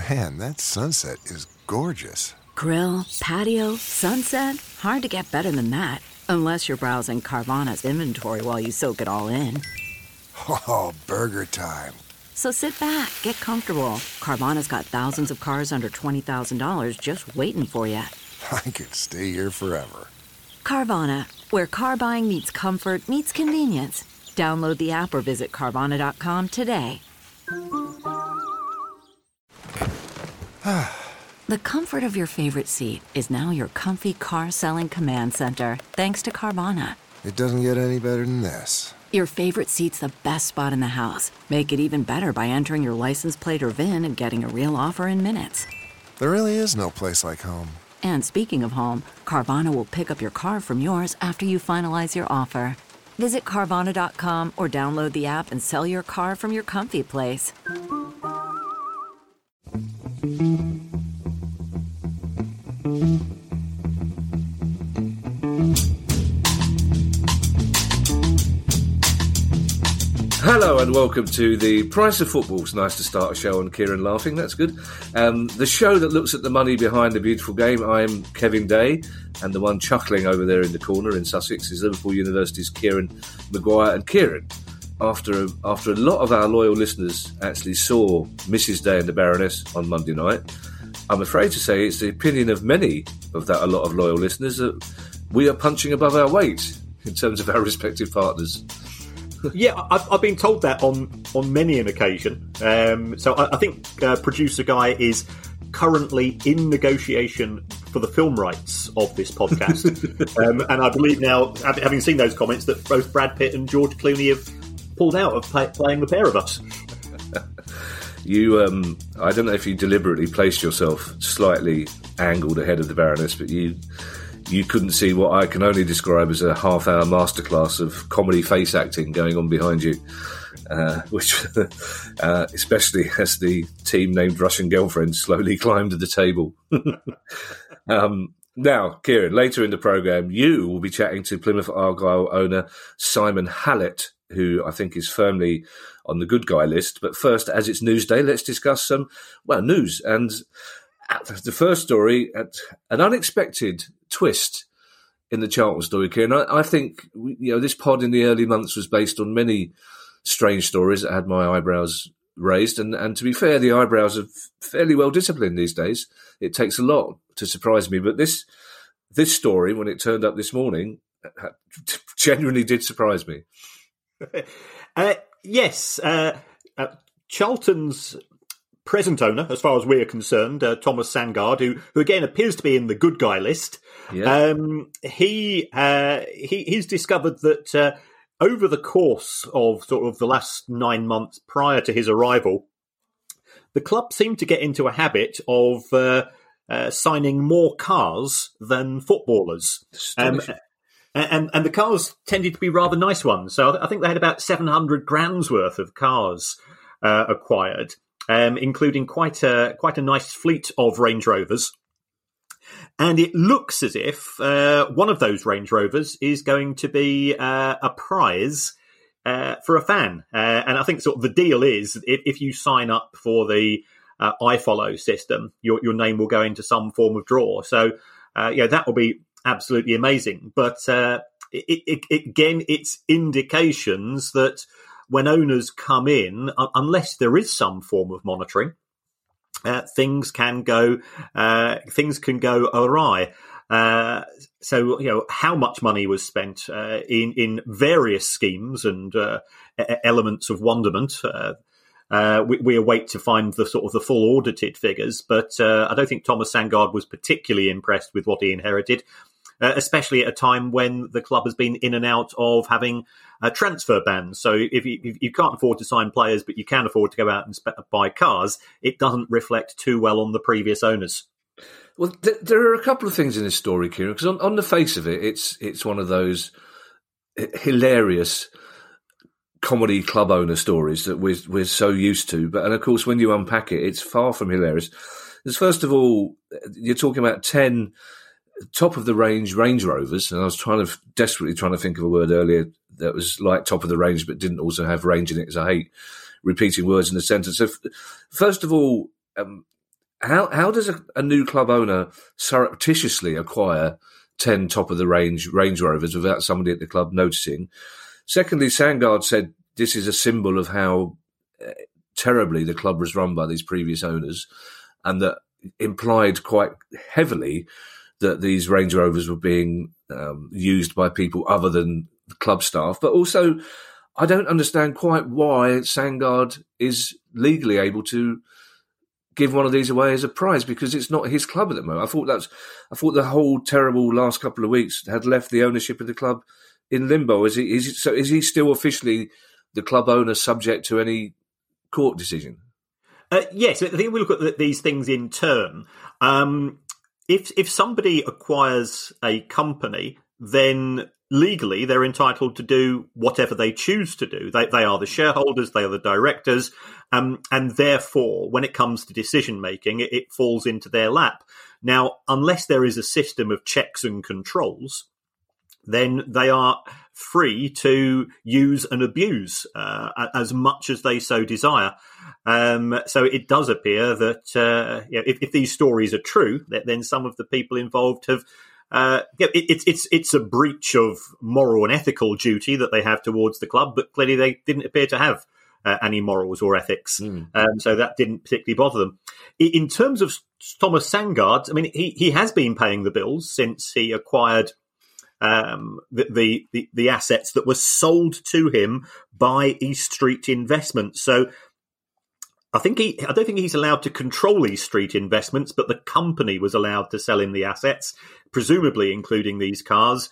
Man, that sunset is gorgeous. Grill, patio, sunset. Hard to get better than that. Unless you're browsing Carvana's inventory while you soak it all in. Oh, burger time. So sit back, get comfortable. Carvana's got thousands of cars under $20,000 just waiting for you. I could stay here forever. Carvana, where car buying meets comfort, meets convenience. Download the app or visit Carvana.com today. The comfort of your favorite seat is now your comfy car selling command center, thanks to Carvana. It doesn't get any better than this. Your favorite seat's the best spot in the house. Make it even better by entering your license plate or VIN and getting a real offer in minutes. There really is no place like home. And speaking of home, Carvana will pick up your car from yours after you finalize your offer. Visit Carvana.com or download the app and sell your car from your comfy place. Hello and welcome to the Price of Football. It's nice to start a show on Kieran laughing, that's good. The show that looks at the money behind the beautiful game. I'm Kevin Day, and the one chuckling over there in the corner in Sussex is Liverpool University's Kieran Maguire. And Kieran, after a lot of our loyal listeners actually saw Mrs. Day and the Baroness on Monday night, I'm afraid to say it's the opinion of many of that a lot of loyal listeners that we are punching above our weight in terms of our respective partners. Yeah, I've been told that on many an occasion. So I think producer Guy is currently in negotiation for the film rights of this podcast. And I believe now, having seen those comments, that both Brad Pitt and George Clooney have pulled out of playing the pair of us. You, I don't know if you deliberately placed yourself slightly angled ahead of the Baroness, but you couldn't see what I can only describe as a half-hour masterclass of comedy face acting going on behind you, which, especially as the team named Russian Girlfriend slowly climbed to the table. Now, Kieran, later in the programme, you will be chatting to Plymouth Argyle owner Simon Hallett, who I think is firmly on the good guy list. But first, as it's Newsday, let's discuss some, news. And the first story, an unexpected twist in the Charlton story, Kieran. I think this pod in the early months was based on many strange stories that had my eyebrows raised, and to be fair, the eyebrows are fairly well disciplined these days. It takes a lot to surprise me, but this story, when it turned up this morning, genuinely did surprise me. Yes, Charlton's present owner, as far as we're concerned, Thomas Sandgaard, who again appears to be in the good guy list. Yeah. He's discovered that over the course of sort of the last 9 months prior to his arrival, the club seemed to get into a habit of signing more cars than footballers. And the cars tended to be rather nice ones. So I think they had about 700 grand's worth of cars acquired. Including quite a nice fleet of Range Rovers. And it looks as if one of those Range Rovers is going to be a prize for a fan. And I think sort of the deal is if you sign up for the iFollow system, your name will go into some form of draw. So, that will be absolutely amazing. But it's indications that when owners come in, unless there is some form of monitoring, things can go awry. So, how much money was spent in various schemes and elements of wonderment. We await to find the sort of the full audited figures, but I don't think Thomas Sandgaard was particularly impressed with what he inherited. Especially at a time when the club has been in and out of having transfer bans. So if you can't afford to sign players, but you can afford to go out and buy cars, it doesn't reflect too well on the previous owners. Well, there are a couple of things in this story, Kieran, because on the face of it, it's one of those hilarious comedy club owner stories that we're so used to. And of course, when you unpack it, it's far from hilarious. Because first of all, you're talking about 10 top-of-the-range Range Rovers, and I was desperately trying to think of a word earlier that was like top of the range but didn't also have range in it, because I hate repeating words in a sentence. So first of all, how does a new club owner surreptitiously acquire 10 top-of-the-range Range Rovers without somebody at the club noticing? Secondly, Sandgaard said this is a symbol of how terribly the club was run by these previous owners, and that implied quite heavily that these Range Rovers were being used by people other than the club staff. But also, I don't understand quite why Sandgaard is legally able to give one of these away as a prize, because it's not his club at the moment. I thought the whole terrible last couple of weeks had left the ownership of the club in limbo. Is he still officially the club owner, subject to any court decision? Yes, I think we look at these things in turn. If somebody acquires a company, then legally they're entitled to do whatever they choose to do. They are the shareholders, they are the directors, and therefore, when it comes to decision making, it falls into their lap. Now, unless there is a system of checks and controls, then they are free to use and abuse as much as they so desire. So it does appear that if these stories are true, then some of the people involved have. It's a breach of moral and ethical duty that they have towards the club, but clearly they didn't appear to have any morals or ethics, so that didn't particularly bother them. In terms of Thomas Sandgaard, I mean, he has been paying the bills since he acquired the assets that were sold to him by East Street Investments. So I don't think he's allowed to control East Street Investments, but the company was allowed to sell him the assets, presumably including these cars.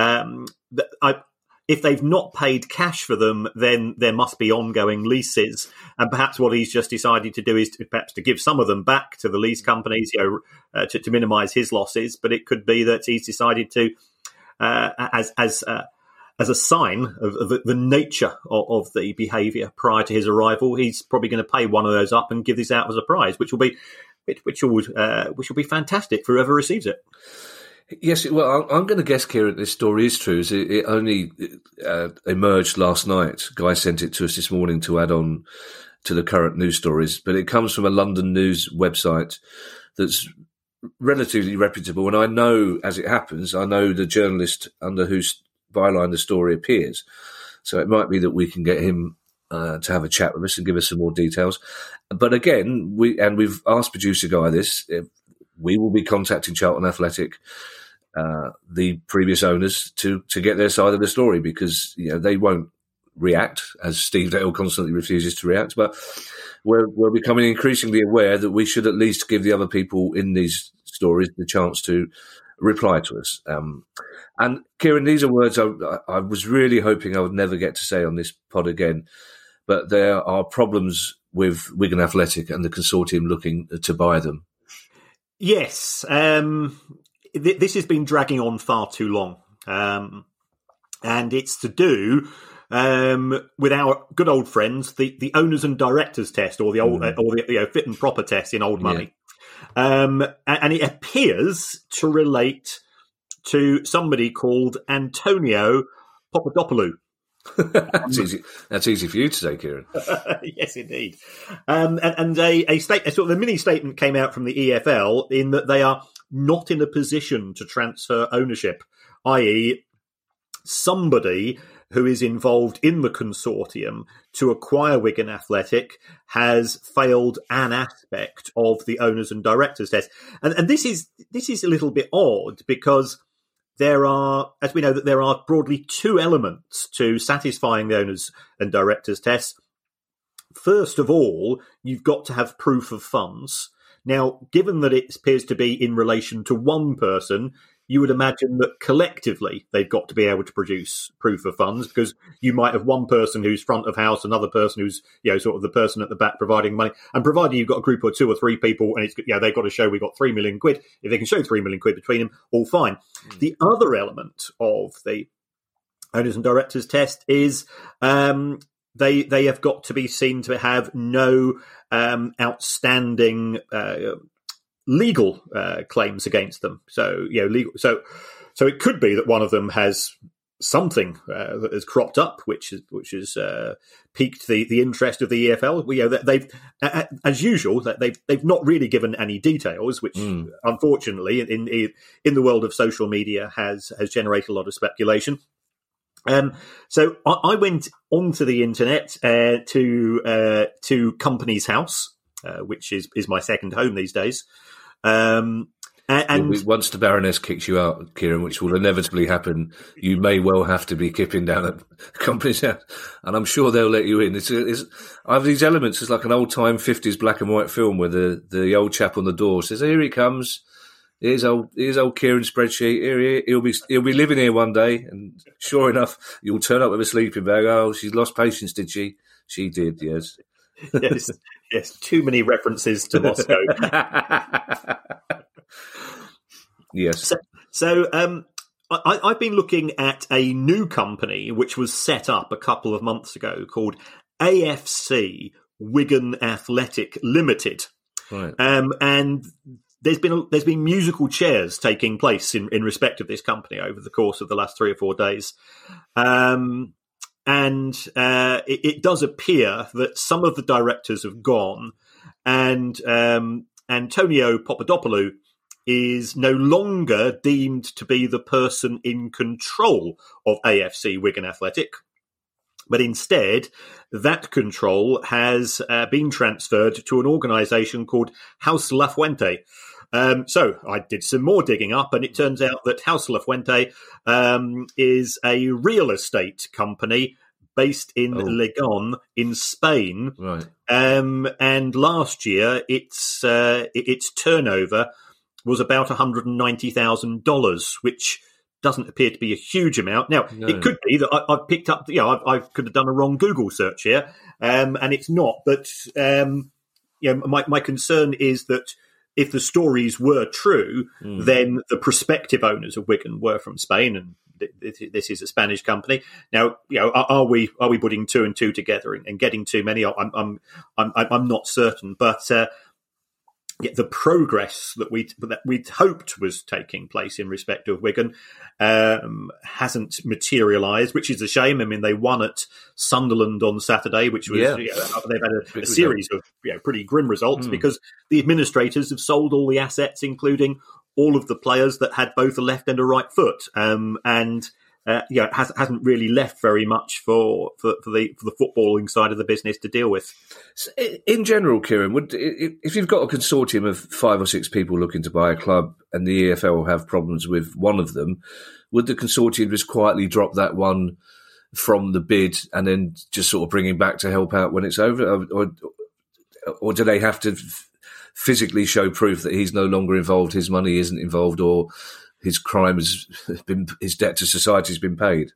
If they've not paid cash for them, then there must be ongoing leases. And perhaps what he's just decided to do is to give some of them back to the lease companies, to minimise his losses. But it could be that he's decided to, as a sign of the nature of the behaviour prior to his arrival, he's probably going to pay one of those up and give this out as a prize, which will be fantastic for whoever receives it. Yes, well, I'm going to guess, Kieran, this story is true. It only emerged last night. Guy sent it to us this morning to add on to the current news stories, but it comes from a London news website that's relatively reputable. And I know, as it happens, I know the journalist under whose byline the story appears. So it might be that we can get him to have a chat with us and give us some more details. But again, we've asked producer Guy this. We will be contacting Charlton Athletic, the previous owners, to get their side of the story, because they won't react, as Steve Dale constantly refuses to react. But we're becoming increasingly aware that we should at least give the other people in these stories the chance to reply to us. And Kieran, these are words I was really hoping I would never get to say on this pod again, but there are problems with Wigan Athletic and the consortium looking to buy them. Yes, this has been dragging on far too long, and it's to do with our good old friends, the owners and directors test, or the fit and proper test in old money, and it appears to relate to somebody called Antonio Papadopoulou. That's easy for you to say, Kieran. Yes, indeed. And a sort of a mini statement came out from the EFL in that they are not in a position to transfer ownership, i.e., somebody who is involved in the consortium to acquire Wigan Athletic has failed an aspect of the owners and directors test. And this is a little bit odd, because there are, as we know, that there are broadly two elements to satisfying the owners and directors test. First of all, you've got to have proof of funds. Now, given that it appears to be in relation to one person, you would imagine that collectively they've got to be able to produce proof of funds, because you might have one person who's front of house, another person who's sort of the person at the back providing money, and provided you've got a group of 2 or 3 people, and it's they've got to show we've got 3 million quid. If they can show 3 million quid between them, all fine. The other element of the owners and directors test is they have got to be seen to have no outstanding legal claims against them. So legal. So it could be that one of them has something that has cropped up, which has piqued the interest of the EFL. They've, as usual, they've not really given any details, which unfortunately in the world of social media has generated a lot of speculation. So I went onto the internet to Companies House, which is my second home these days. And once the Baroness kicks you out, Kieran, which will inevitably happen, you may well have to be kipping down at Companies House, and I'm sure they'll let you in. I have these elements. It's like an old-time 50s black and white film where the old chap on the door says, "Here he comes. Here's old Kieran's spreadsheet. Here he'll be living here one day." And sure enough, you'll turn up with a sleeping bag. "Oh, she's lost patience, did she?" She did, yes. Yes. Too many references to Moscow. Yes. So I've been looking at a new company which was set up a couple of months ago called AFC Wigan Athletic Limited. Right. And there's been musical chairs taking place in respect of this company over the course of the last 3 or 4 days. It does appear that some of the directors have gone, and Antonio Papadopoulou is no longer deemed to be the person in control of AFC Wigan Athletic, but instead that control has been transferred to an organisation called House La Fuente. So I did some more digging up, and it turns out that House La Fuente is a real estate company based in Legon in Spain. Right. And last year its turnover was about $190,000, which doesn't appear to be a huge amount. Now, It could be that I've picked up, I could have done a wrong Google search here, and it's not. But my concern is that if the stories were true, then the prospective owners of Wigan were from Spain, and this is a Spanish company. Now, are we putting 2 and 2 together and getting too many? I'm not certain, but the progress that we'd hoped was taking place in respect of Wigan hasn't materialised, which is a shame. I mean, they won at Sunderland on Saturday, which was they've had a series of pretty grim results because the administrators have sold all the assets, including all of the players that had both a left and a right foot, it hasn't really left very much for the footballing side of the business to deal with. In general, Kieran, if you've got a consortium of 5 or 6 people looking to buy a club and the EFL have problems with one of them, would the consortium just quietly drop that one from the bid and then just sort of bring him back to help out when it's over? Or do they have to physically show proof that he's no longer involved, his money isn't involved, or his crime has been, his debt to society has been paid?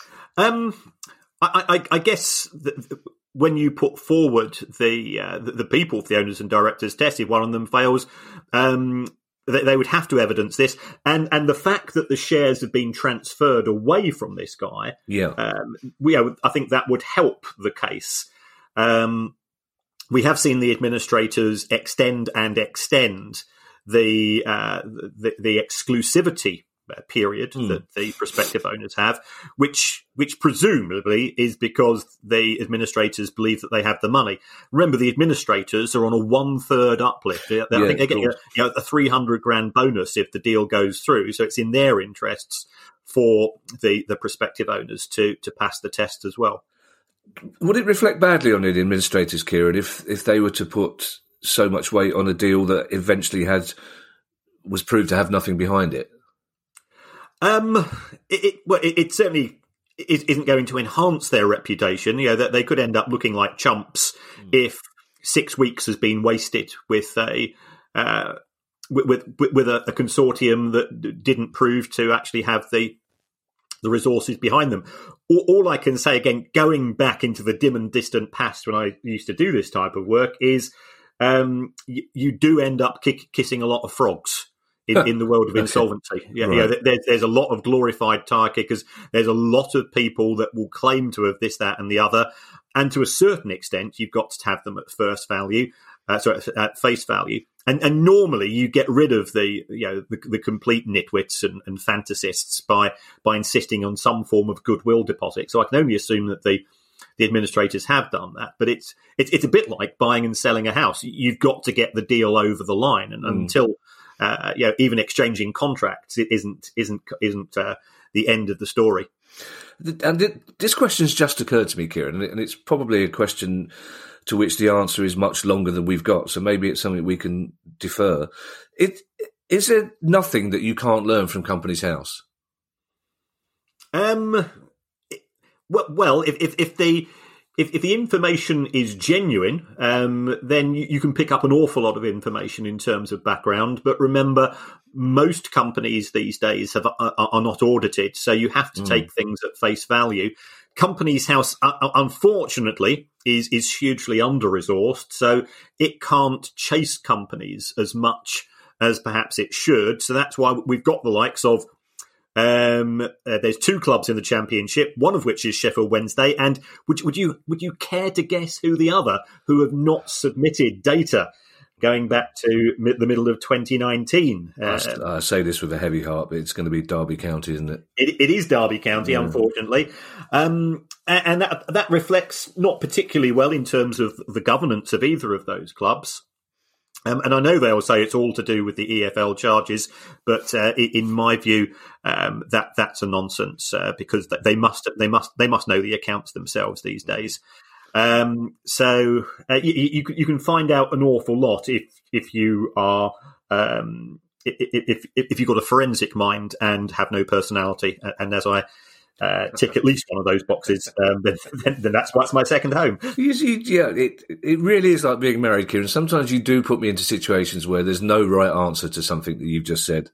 I guess when you put forward the people, the owners and directors test, if one of them fails, they would have to evidence this, and the fact that the shares have been transferred away from this guy, I think that would help the case. We have seen the administrators extend the exclusivity period that the prospective owners have, which presumably is because the administrators believe that they have the money. Remember, the administrators are on a 1/3 uplift. I think they get a $300,000 bonus if the deal goes through. So it's in their interests for the prospective owners to pass the test as well. Would it reflect badly on the administrators, Kieran, if they were to put so much weight on a deal that eventually was proved to have nothing behind it? It certainly isn't going to enhance their reputation. That they could end up looking like chumps if 6 weeks has been wasted with a consortium that didn't prove to actually have the resources behind them. All I can say, again, going back into the dim and distant past when I used to do this type of work, is you do end up kissing a lot of frogs in the world of insolvency. Right. There's a lot of glorified tire kickers. There's a lot of people that will claim to have this, that, and the other. And to a certain extent, you've got to have them at face value. And normally you get rid of the complete nitwits and fantasists by insisting on some form of goodwill deposit. So I can only assume that the administrators have done that. But it's a bit like buying and selling a house. You've got to get the deal over the line, and until even exchanging contracts, it isn't the end of the story. And this question's just occurred to me, Kieran, and it's probably a question to which the answer is much longer than we've got. So maybe it's something we can defer. Is there nothing that you can't learn from Companies House? Well, if the information is genuine, then you can pick up an awful lot of information in terms of background. But remember, most companies these days are not audited, so you have to take things at face value. Companies House, unfortunately, is hugely under-resourced, so it can't chase companies as much as perhaps it should. So that's why we've got the likes of there's two clubs in the Championship, one of which is Sheffield Wednesday. And would you care to guess who the other, who have not submitted data going back to the middle of 2019? I say this with a heavy heart, but it's going to be Derby County, isn't it? It is Derby County, unfortunately. And that reflects not particularly well in terms of the governance of either of those clubs. And I know they'll say it's all to do with the EFL charges, but in my view, that's a nonsense because they must know the accounts themselves these days. So you can find out an awful lot if you are if you've got a forensic mind and have no personality. And as I tick at least one of those boxes, then that's my second home. It really is like being married, Kieran. Sometimes you do put me into situations where there's no right answer to something that you've just said.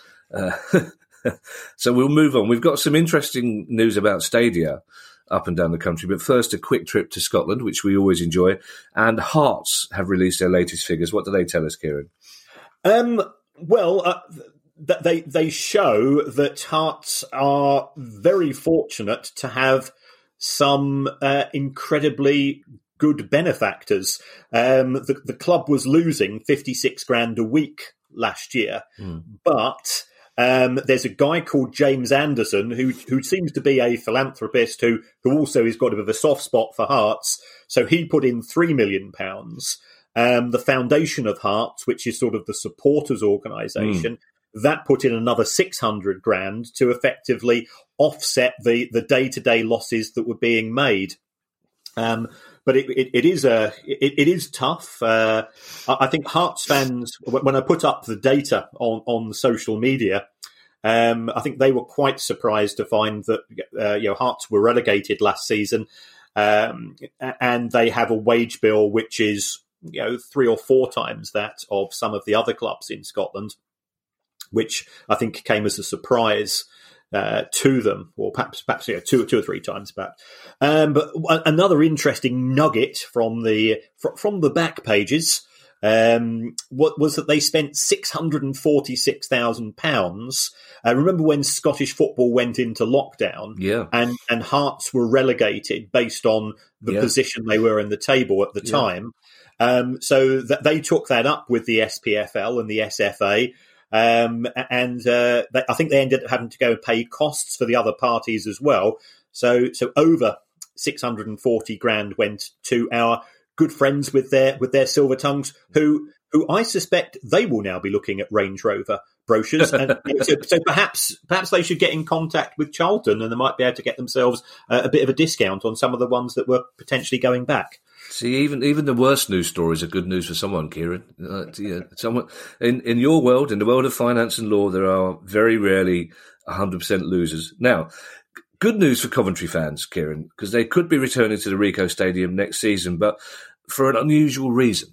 So we'll move on. We've got some interesting news about stadia up and down the country, but first a quick trip to Scotland, which we always enjoy. And Hearts have released their latest figures. What do they tell us, Kieran? They show that Hearts are very fortunate to have some incredibly good benefactors. The club was losing 56 grand a week last year, but there's a guy called James Anderson who seems to be a philanthropist who also has got a bit of a soft spot for Hearts. So he put in £3 million. The Foundation of Hearts, which is sort of the supporters organisation, that put in another 600 grand to effectively offset the day-to-day losses that were being made. But it is tough. I think Hearts fans, when I put up the data on social media, I think they were quite surprised to find that Hearts were relegated last season, and they have a wage bill which is 3 or 4 times that of some of the other clubs in Scotland, which I think came as a surprise to them, or perhaps 2 or 3 times perhaps. But another interesting nugget from the back pages was that they spent £646,000. Remember when Scottish football went into lockdown, and Hearts were relegated based on the position they were in the table at the time. So they took that up with the SPFL and the SFA. I think they ended up having to go and pay costs for the other parties as well. So over 640 grand went to our good friends with their silver tongues, who I suspect they will now be looking at Range Rover brochures. And so perhaps they should get in contact with Charlton, and they might be able to get themselves a bit of a discount on some of the ones that were potentially going back. See, even the worst news stories are good news for someone, Kieran. Someone in your world, in the world of finance and law, there are very rarely 100% losers. Now, good news for Coventry fans, Kieran, because they could be returning to the Ricoh Stadium next season, but for an unusual reason.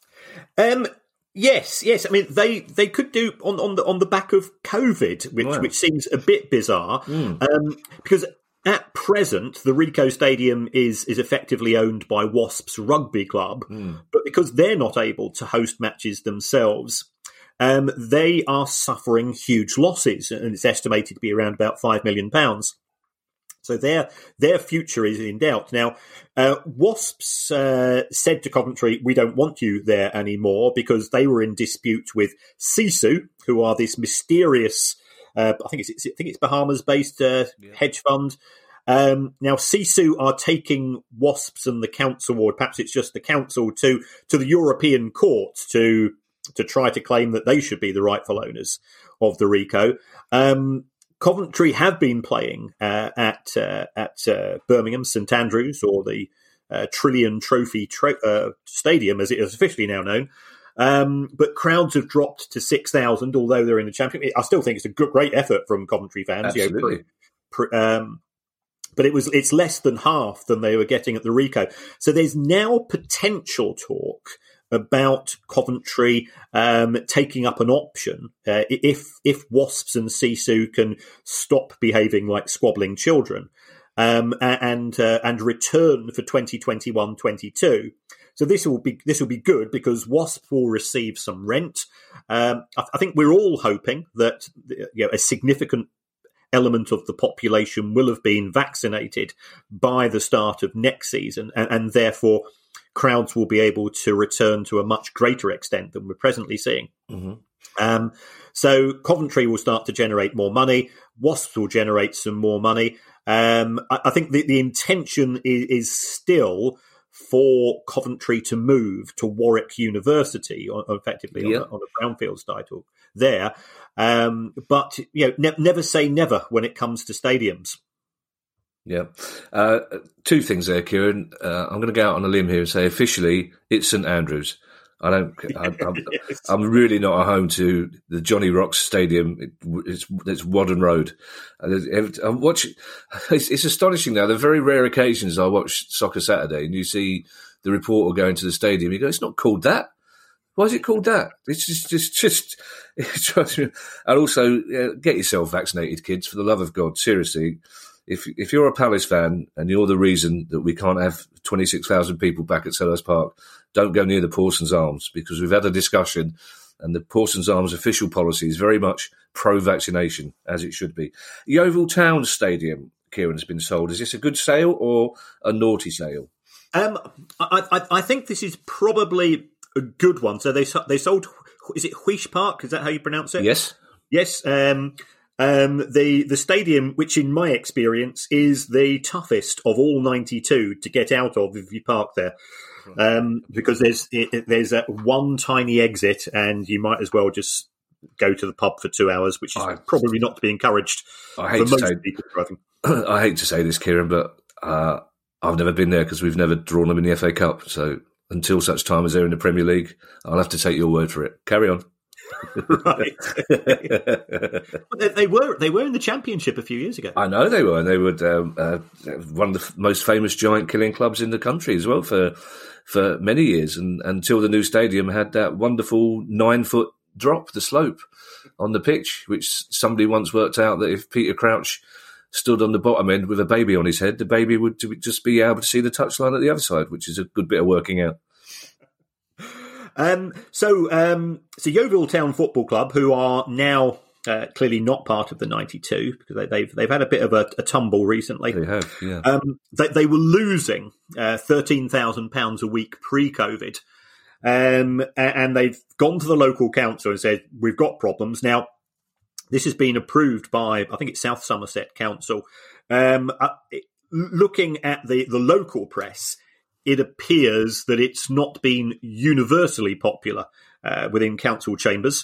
Yes. I mean, they could do on the back of COVID, which seems a bit bizarre, because at present, the Ricoh Stadium is effectively owned by Wasps Rugby Club, but because they're not able to host matches themselves, they are suffering huge losses, and it's estimated to be around about £5 million. So their future is in doubt. Now, Wasps said to Coventry, we don't want you there anymore because they were in dispute with Sisu, who are this mysterious, I think it's Bahamas-based hedge fund. Now, Sisu are taking Wasps and the council, or perhaps it's just the council, to the European court to try to claim that they should be the rightful owners of the RICO. Coventry have been playing at Birmingham St Andrews, or the Trillion Trophy Stadium, as it is officially now known. But crowds have dropped to 6,000, although they're in the Championship. I still think it's a great effort from Coventry fans. Absolutely. But it's less than half than they were getting at the RICO. So there's now potential talk about Coventry taking up an option if Wasps and Sisu can stop behaving like squabbling children and return for 2021-22. So this will be good because Wasp will receive some rent. I think we're all hoping that a significant element of the population will have been vaccinated by the start of next season, and therefore crowds will be able to return to a much greater extent than we're presently seeing. Mm-hmm. So Coventry will start to generate more money. Wasps will generate some more money. I think the intention is still for Coventry to move to Warwick University, effectively on a brownfields title there. But never say never when it comes to stadiums. Yeah. Two things there, Kieran. I'm going to go out on a limb here and say officially it's St Andrews. I'm really not at home to the Johnny Rocks Stadium. It's Wadden Road. It's astonishing now. The very rare occasions I watch Soccer Saturday and you see the reporter going to the stadium. You go, it's not called that. Why is it called that? It's just. And also, get yourself vaccinated, kids, for the love of God. Seriously. If you're a Palace fan and you're the reason that we can't have 26,000 people back at Selhurst Park, don't go near the Parsons Arms, because we've had a discussion and the Parsons Arms official policy is very much pro-vaccination, as it should be. Yeovil Town Stadium, Kieran, has been sold. Is this a good sale or a naughty sale? I think this is probably a good one. So they sold, is it Huish Park? Is that how you pronounce it? Yes. Yes. The stadium, which in my experience is the toughest of all 92 to get out of if you park there, because there's one tiny exit and you might as well just go to the pub for 2 hours, which is probably not to be encouraged for most people driving. I hate to say this, Kieran, but I've never been there because we've never drawn them in the FA Cup. So until such time as they're in the Premier League, I'll have to take your word for it. Carry on. Right. They were in the Championship a few years ago. I know they were. And they were one of the most famous giant killing clubs in the country as well for many years, and until the new stadium had that wonderful 9-foot drop, the slope on the pitch, which somebody once worked out that if Peter Crouch stood on the bottom end with a baby on his head, the baby would just be able to see the touchline at the other side, which is a good bit of working out. So Yeovil Town Football Club, who are now clearly not part of the 92 because they've had a bit of a tumble recently. They have, yeah. They were losing £13,000 a week pre-COVID, and they've gone to the local council and said, we've got problems. Now, this has been approved by, I think it's South Somerset Council. Looking at the local press, it appears that it's not been universally popular within council chambers.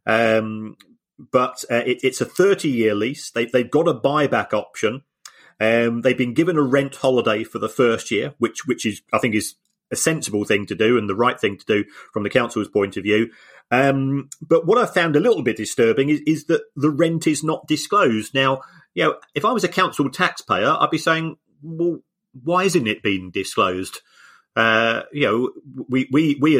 But it's a 30-year lease. They've got a buyback option. They've been given a rent holiday for the first year, which is, I think, is a sensible thing to do and the right thing to do from the council's point of view. But what I found a little bit disturbing is that the rent is not disclosed. Now, if I was a council taxpayer, I'd be saying, well, why isn't it being disclosed? We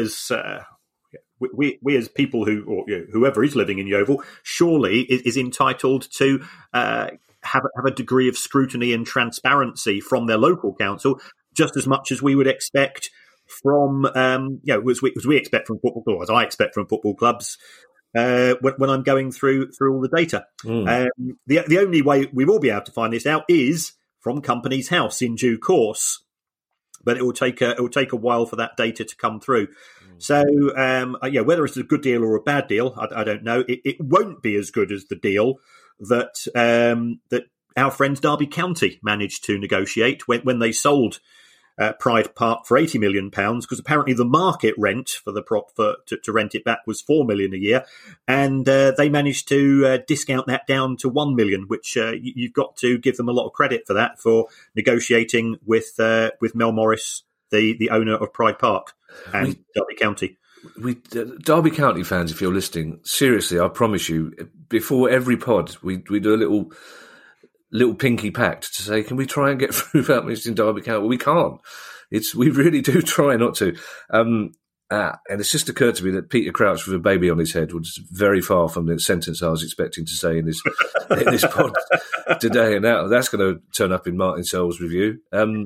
as people whoever is living in Yeovil surely is entitled to have a degree of scrutiny and transparency from their local council, just as much as we would expect from as we expect from football, or as I expect from football clubs when I'm going through all the data. The only way we will be able to find this out is from Companies House in due course. But it will take a while for that data to come through. So, whether it's a good deal or a bad deal, I don't know. It won't be as good as the deal that our friends Derby County managed to negotiate when they sold Pride Park for £80 million, because apparently the market rent for the to rent it back was £4 million a year, and they managed to discount that down to £1 million, which you've got to give them a lot of credit for that, for negotiating with Mel Morris, the owner of Pride Park and Derby County. Derby County fans, if you're listening, seriously, I promise you, before every pod, we do a little pinky pact to say, can we try and get through without mentioning Derby County? Well, we can't. We really do try not to. And it's just occurred to me that Peter Crouch with a baby on his head was very far from the sentence I was expecting to say in this pod today. And that's going to turn up in Martin Sell's review.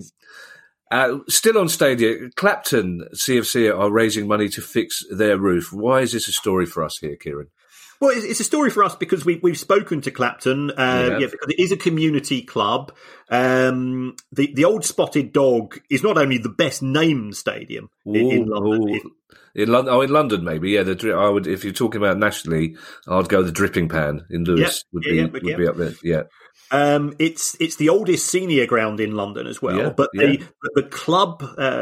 Still on Stadia, Clapton CFC are raising money to fix their roof. Why is this a story for us here, Kieran? Well, it's a story for us because we've spoken to Clapton, because it is a community club. The Old Spotted Dog is not only the best named stadium in London. In London, maybe. Yeah, I would. If you're talking about nationally, I'd go the Dripping Pan in Lewes would be up there. Yeah. It's the oldest senior ground in London as well, but the club,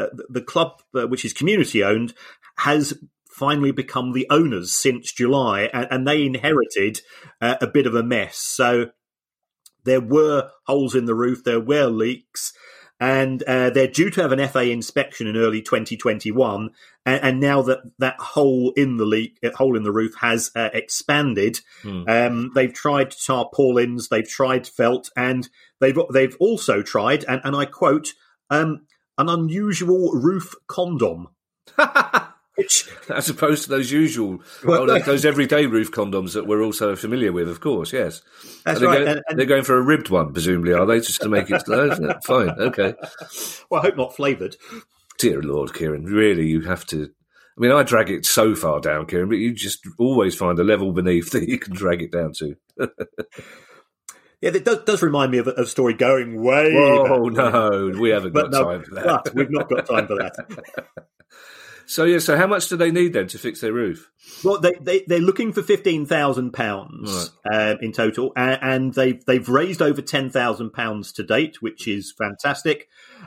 which is community owned, has finally become the owners since July, and they inherited a bit of a mess. So there were holes in the roof, there were leaks, and they're due to have an FA inspection in early 2021. And now that hole in the roof has expanded, they've tried tarpaulins, they've tried felt, and they've also tried, and I quote, an unusual roof condom. Which, as opposed to those usual, those everyday roof condoms that we're also familiar with, of course, yes. That's right. They're going for a ribbed one, presumably, are they, just to make it isn't it? Fine, okay. Well, I hope not flavoured. Dear Lord, Kieran, really, you have to... I mean, I drag it so far down, Kieran, but you just always find a level beneath that you can drag it down to. Yeah, it does remind me of a story going way back. Oh, no, we haven't got time for that. But we've not got time for that. So how much do they need then to fix their roof? Well, they're looking for £15,000 in total, and they've raised over £10,000 to date, which is fantastic.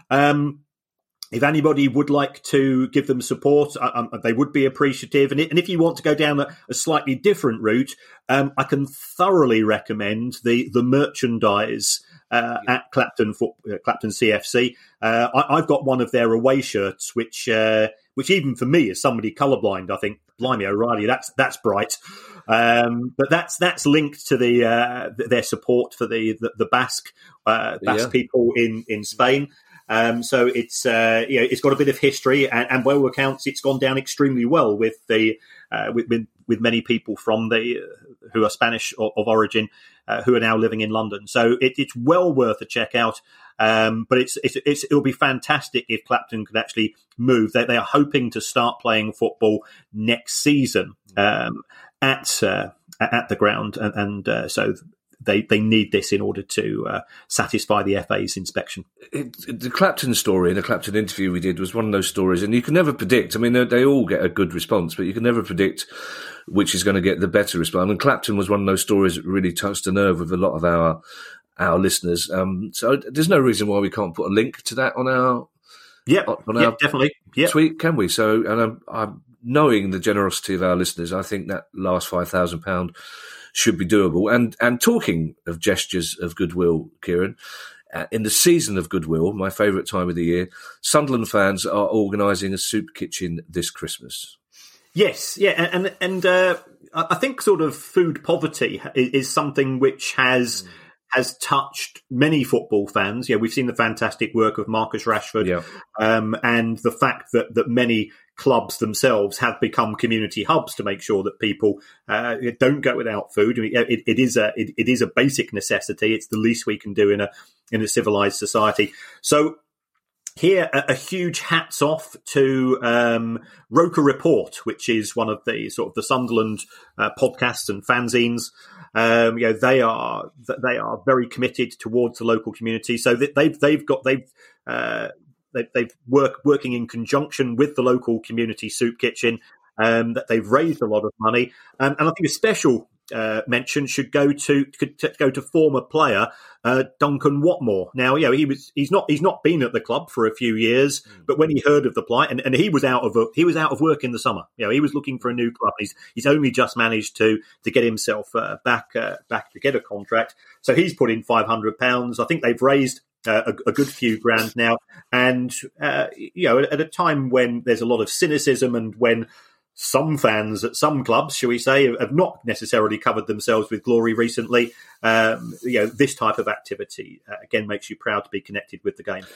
If anybody would like to give them support, they would be appreciative. And if you want to go down a slightly different route, I can thoroughly recommend the merchandise at Clapton CFC. I've got one of their away shirts, which even for me, as somebody colourblind, I think, blimey O'Reilly, that's bright. But that's linked to their support for the Basque people in Spain. So it's got a bit of history, and by all accounts, it's gone down extremely well with with many people from who are Spanish of origin, who are now living in London. So it's well worth a check out. But it'll be fantastic if Clapton could actually move. They are hoping to start playing football next season at the ground, and so they need this in order to satisfy the FA's inspection. The Clapton story in a Clapton interview we did was one of those stories, and you can never predict. I mean, they all get a good response, but you can never predict which is going to get the better response. And Clapton was one of those stories that really touched a nerve with a lot of our listeners. So there's no reason why we can't put a link to that on our definitely tweet, can we? So, and I'm knowing the generosity of our listeners, I think that last £5,000 should be doable. And talking of gestures of goodwill, Kieran, in the season of goodwill, my favourite time of the year, Sunderland fans are organising a soup kitchen this Christmas. Yes, yeah, and I think sort of food poverty is something which has touched many football fans. Yeah, we've seen the fantastic work of Marcus Rashford, and the fact that many clubs themselves have become community hubs to make sure that people don't go without food. I mean, it is a basic necessity. It's the least we can do in a civilized society. So Here, a huge hats off to Roker Report, which is one of the sort of the Sunderland podcasts and fanzines. They are very committed towards the local community. So they've working in conjunction with the local community soup kitchen. That they've raised a lot of money, and I think a special mention should go to former player Duncan Watmore. Now, he's not been at the club for a few years, but when he heard of the plight, and he was out of work in the summer. He was looking for a new club. He's only just managed to get himself back to get a contract. So he's put in £500. I think they've raised a good few grand now, and at a time when there's a lot of cynicism and when some fans at some clubs, shall we say, have not necessarily covered themselves with glory recently. This type of activity again makes you proud to be connected with the game.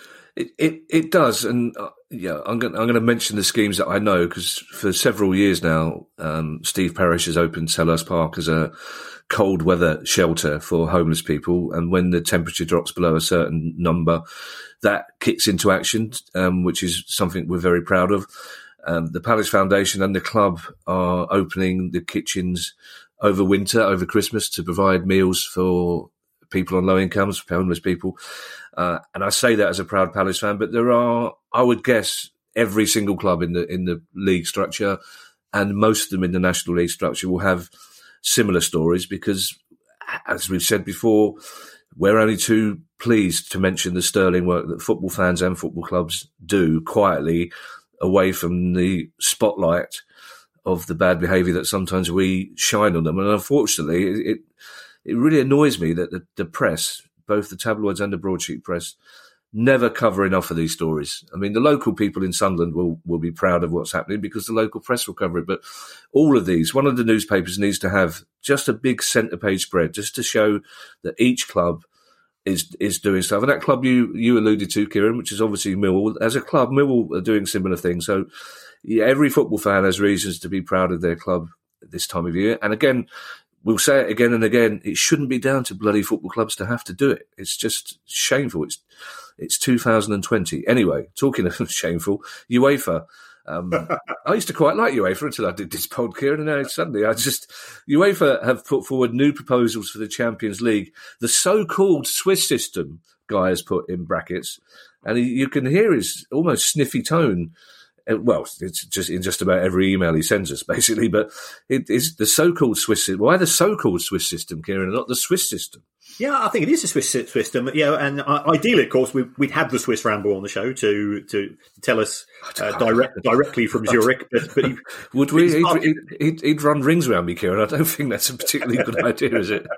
It does, and I'm going to mention the schemes that I know because for several years now, Steve Parish has opened Selhurst Park as a cold weather shelter for homeless people, and when the temperature drops below a certain number, that kicks into action, which is something we're very proud of. The Palace Foundation and the club are opening the kitchens over winter, over Christmas, to provide meals for people on low incomes, for homeless people. And I say that as a proud Palace fan, but there are, I would guess, every single club in the league structure and most of them in the National League structure will have similar stories because, as we've said before, we're only too pleased to mention the sterling work that football fans and football clubs do quietly away from the spotlight of the bad behaviour that sometimes we shine on them. And unfortunately, it really annoys me that the press, both the tabloids and the broadsheet press, never cover enough of these stories. I mean, the local people in Sunderland will be proud of what's happening because the local press will cover it. But all of these, one of the newspapers needs to have just a big centre page spread just to show that each club is doing stuff. And that club you alluded to, Kieran, which is obviously Millwall. As a club, Millwall are doing similar things. So every football fan has reasons to be proud of their club at this time of year. And again, we'll say it again and again, it shouldn't be down to bloody football clubs to have to do it. It's just shameful. It's 2020. Anyway, talking of shameful, UEFA. I used to quite like UEFA until I did this podcast, and now suddenly UEFA have put forward new proposals for the Champions League. The so-called Swiss system, Guy has put in brackets, and you can hear his almost sniffy tone. Well, it's just in just about every email he sends us, basically. But it is the so-called Swiss system. Why the so-called Swiss system, Kieran, and not the Swiss system? Yeah, I think it is a Swiss system. And ideally, of course, we'd have the Swiss Ramble on the show to tell us directly from Zurich. But would we? He'd run rings around me, Kieran. I don't think that's a particularly good idea, is it?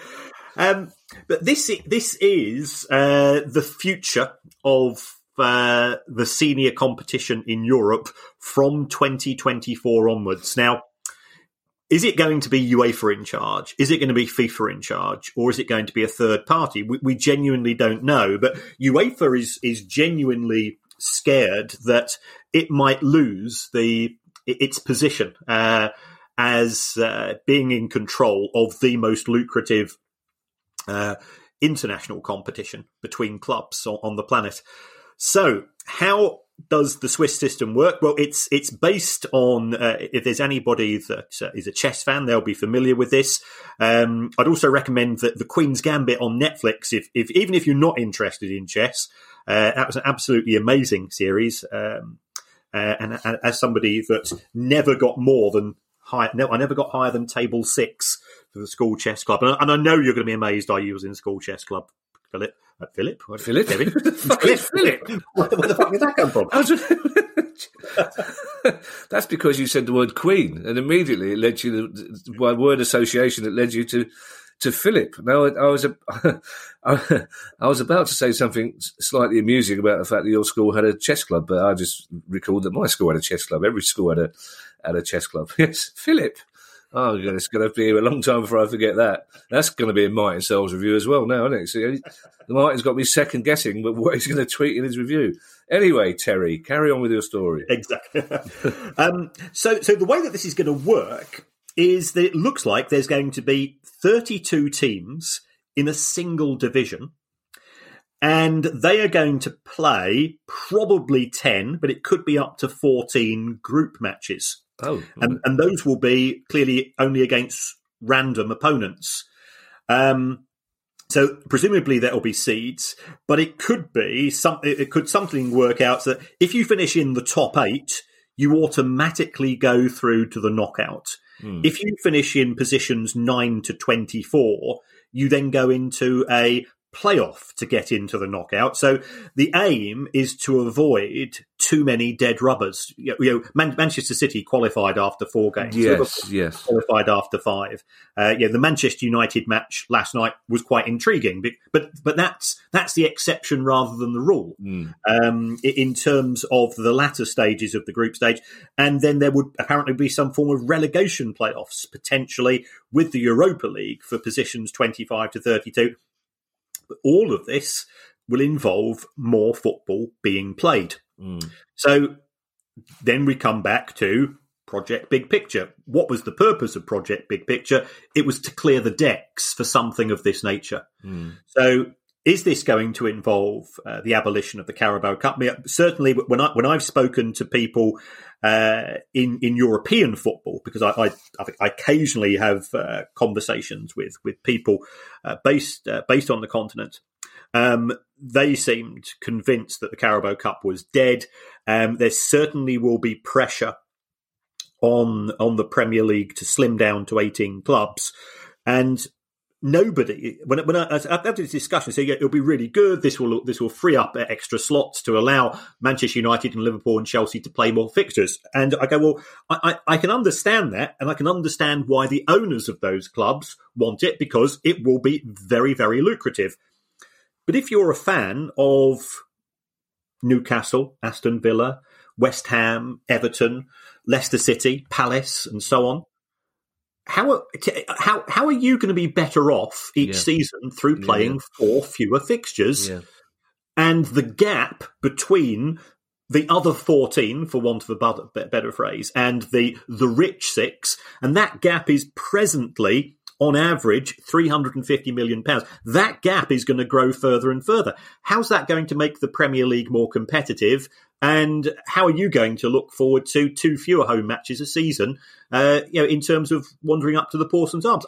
But this is the future of the senior competition in Europe from 2024 onwards. Now, is it going to be UEFA in charge? Is it going to be FIFA in charge? Or is it going to be a third party? We genuinely don't know. But UEFA is genuinely scared that it might lose its position as being in control of the most lucrative international competition between clubs on the planet. So, how does the Swiss system work? Well, it's based on, if there's anybody that is a chess fan, they'll be familiar with this. I'd also recommend that The Queen's Gambit on Netflix, even if you're not interested in chess, that was an absolutely amazing series. And as somebody that never got I never got higher than table 6 for the school chess club. And I know you're going to be amazed I was in school chess club. Philip? Philip? Philip? Philip? Where the fuck did that come from? That's because you said the word Queen, and immediately it led you by word association. It led you to Philip. Now I was about to say something slightly amusing about the fact that your school had a chess club, but I just recalled that my school had a chess club. Every school had a chess club. Yes, Philip. Oh, God, it's going to be a long time before I forget that. That's going to be in Martin Sell's review as well now, isn't it? See, Martin's got me second guessing, but what he's going to tweet in his review. Anyway, Terry, carry on with your story. Exactly. So the way that this is going to work is that it looks like there's going to be 32 teams in a single division. And they are going to play probably 10, but it could be up to 14 group matches. Oh, and those will be clearly only against random opponents. So presumably there will be seeds, but it could be something work out so that if you finish in the top 8, you automatically go through to the knockout. If you finish in positions 9 to 24, you then go into a playoff to get into the knockout. So the aim is to avoid too many dead rubbers. Manchester City qualified after 4 games. Yes. Qualified after 5. The Manchester United match last night was quite intriguing, but that's the exception rather than the rule in terms of the latter stages of the group stage. And then there would apparently be some form of relegation playoffs, potentially with the Europa League for positions 25 to 32. But all of this will involve more football being played. So then we come back to Project Big Picture. What was the purpose of Project Big Picture? It was to clear the decks for something of this nature. So is this going to involve the abolition of the Carabao Cup? I mean, certainly when I've spoken to people in European football, because I occasionally have conversations with people based on the continent, they seemed convinced that the Carabao Cup was dead. There certainly will be pressure on the Premier League to slim down to 18 clubs, and nobody, when I after this discussion, say it'll be really good. This will free up extra slots to allow Manchester United and Liverpool and Chelsea to play more fixtures. And I go, well, I can understand that, and I can understand why the owners of those clubs want it, because it will be very, very lucrative. But if you're a fan of Newcastle, Aston Villa, West Ham, Everton, Leicester City, Palace, and so on, how are you going to be better off each season through playing 4 fewer fixtures? And the gap between the other 14, for want of a better phrase, and the rich 6, and that gap is presently, on average, £350 million. That gap is going to grow further and further. How's that going to make the Premier League more competitive? And how are you going to look forward to 2 fewer home matches a season, in terms of wandering up to the Parsons Arms?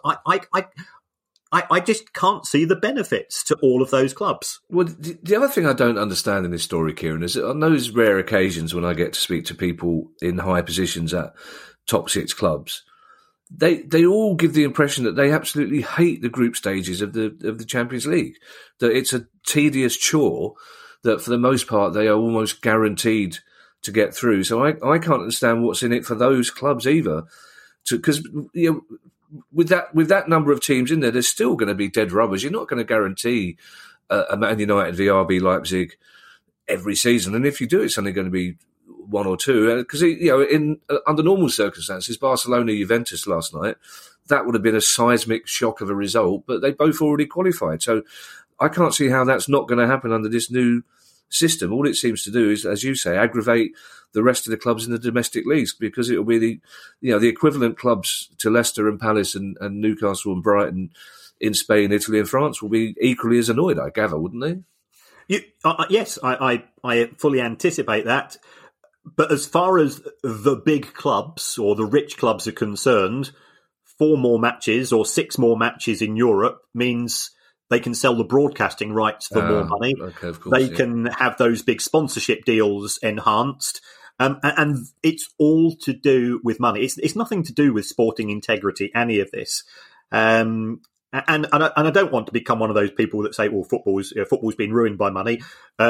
I just can't see the benefits to all of those clubs. Well, the other thing I don't understand in this story, Kieran, is that on those rare occasions when I get to speak to people in high positions at top 6 clubs, they all give the impression that they absolutely hate the group stages of the Champions League, that it's a tedious chore, that for the most part they are almost guaranteed to get through. So I can't understand what's in it for those clubs either, because with that number of teams in there, there's still going to be dead rubbers. You're not going to guarantee a Man United v RB Leipzig every season, and if you do, it's only going to be 1 or 2. Because under normal circumstances, Barcelona Juventus last night, that would have been a seismic shock of a result, but they both already qualified. So I can't see how that's not going to happen under this new system. All it seems to do is, as you say, aggravate the rest of the clubs in the domestic leagues, because it will be the equivalent clubs to Leicester and Palace and Newcastle and Brighton in Spain, Italy and France will be equally as annoyed, I gather, wouldn't they? Yes, I fully anticipate that. But as far as the big clubs or the rich clubs are concerned, 4 more matches or 6 more matches in Europe means they can sell the broadcasting rights for more money. Okay, of course, they can have those big sponsorship deals enhanced. And it's all to do with money. It's nothing to do with sporting integrity, any of this. And I don't want to become one of those people that say, well, football's been ruined by money.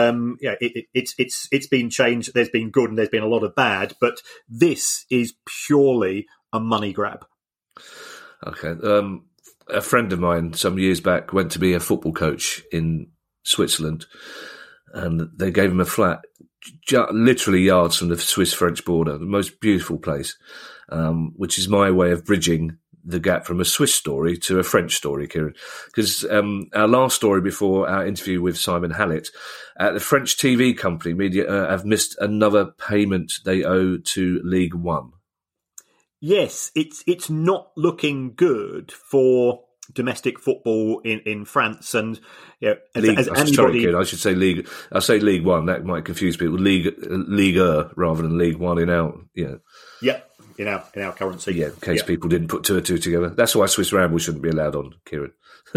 It's been changed. There's been good and there's been a lot of bad, but this is purely a money grab. Okay. A friend of mine some years back went to be a football coach in Switzerland, and they gave him a flat literally yards from the Swiss-French border, the most beautiful place, which is my way of bridging the gap from a Swiss story to a French story, Kieran. Because our last story before our interview with Simon Hallett, the French TV company Media have missed another payment they owe to League One. Yes, it's not looking good for domestic football in France. And Sorry, kid, I should say League. I say League One. That might confuse people. Liga rather than League One in our in our currency. Yeah, in case people didn't put two and two together. That's why Swiss Ramble shouldn't be allowed on, Kieran.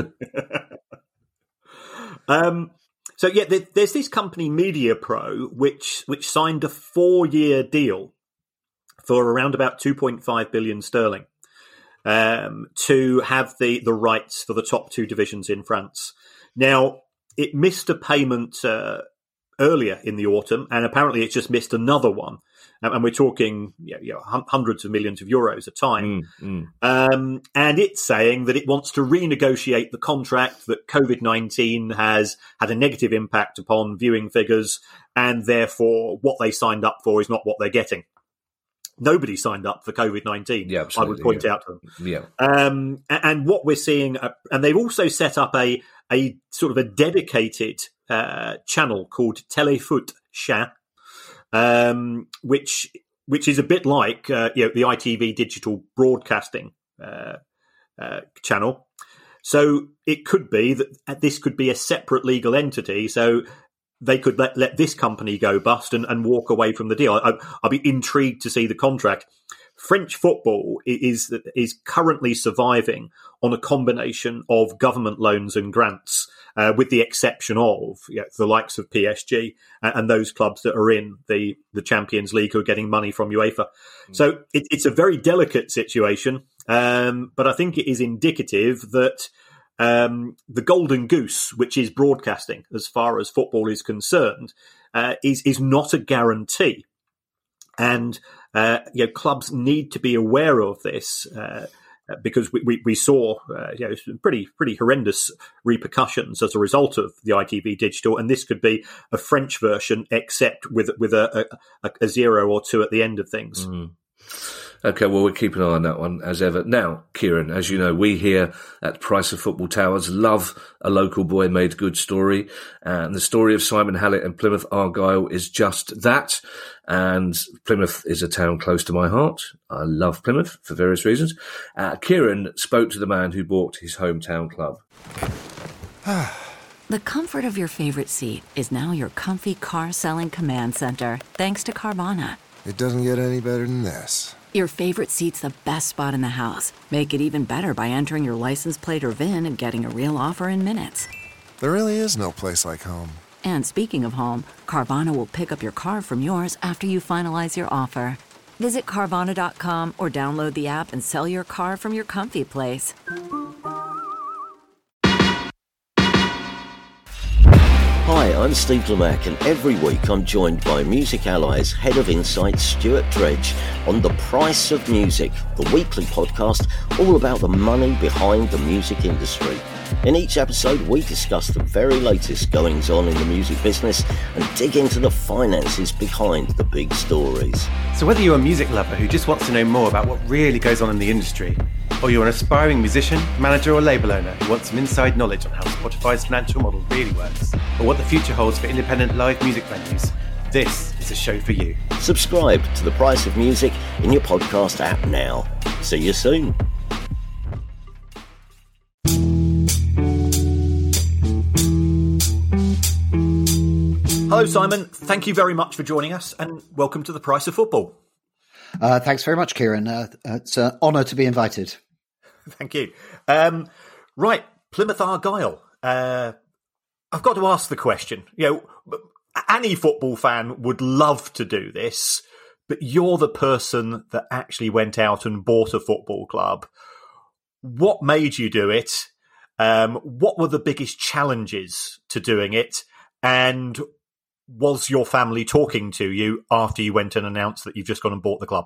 So there's this company MediaPro which signed a 4-year deal for around about 2.5 billion sterling to have the rights for the top 2 divisions in France. Now, it missed a payment earlier in the autumn, and apparently it's just missed another one. And we're talking hundreds of millions of euros a time. And it's saying that it wants to renegotiate the contract, that COVID-19 has had a negative impact upon viewing figures, and therefore what they signed up for is not what they're getting. Nobody signed up for COVID-19, I would point out to them. Yeah. And what we're seeing, and they've also set up a sort of a dedicated channel called Téléfoot Chat, which is a bit like the ITV digital broadcasting channel. So it could be that this could be a separate legal entity. So they could let this company go bust and walk away from the deal. I'll be intrigued to see the contract. French football is currently surviving on a combination of government loans and grants, with the exception of the likes of PSG and those clubs that are in the Champions League who are getting money from UEFA. So it's a very delicate situation, but I think it is indicative that the golden goose, which is broadcasting as far as football is concerned, is not a guarantee. And clubs need to be aware of this because we saw some pretty horrendous repercussions as a result of the ITV digital, and this could be a French version, except with a 0 or 2 at the end of things. Okay, well, we'll keep an eye on that one as ever. Now, Kieran, as you know, we here at Price of Football Towers love a local boy made good story. And the story of Simon Hallett and Plymouth Argyle is just that. And Plymouth is a town close to my heart. I love Plymouth for various reasons. Kieran spoke to the man who bought his hometown club. The comfort of your favorite seat is now your comfy car selling command center, thanks to Carvana. It doesn't get any better than this. Your favorite seat's the best spot in the house. Make it even better by entering your license plate or VIN and getting a real offer in minutes. There really is no place like home. And speaking of home, Carvana will pick up your car from yours after you finalize your offer. Visit Carvana.com or download the app and sell your car from your comfy place. Hi, I'm Steve Lemack, and every week I'm joined by Music Ally's Head of Insight, Stuart Dredge, on The Price of Music, the weekly podcast all about the money behind the music industry. In each episode, we discuss the very latest goings-on in the music business and dig into the finances behind the big stories. So whether you're a music lover who just wants to know more about what really goes on in the industry, or you're an aspiring musician, manager or label owner who wants some inside knowledge on how Spotify's financial model really works, or what the future holds for independent live music venues, this is a show for you. Subscribe to The Price of Music in your podcast app now. See you soon. Hello, Simon. Thank you very much for joining us, and welcome to The Price of Football. Thanks very much, Kieran. It's an honour to be invited. Thank you. Right, Plymouth Argyle. I've got to ask the question. Any football fan would love to do this, but you're the person that actually went out and bought a football club. What made you do it? What were the biggest challenges to doing it? And was your family talking to you after you went and announced that you've just gone and bought the club?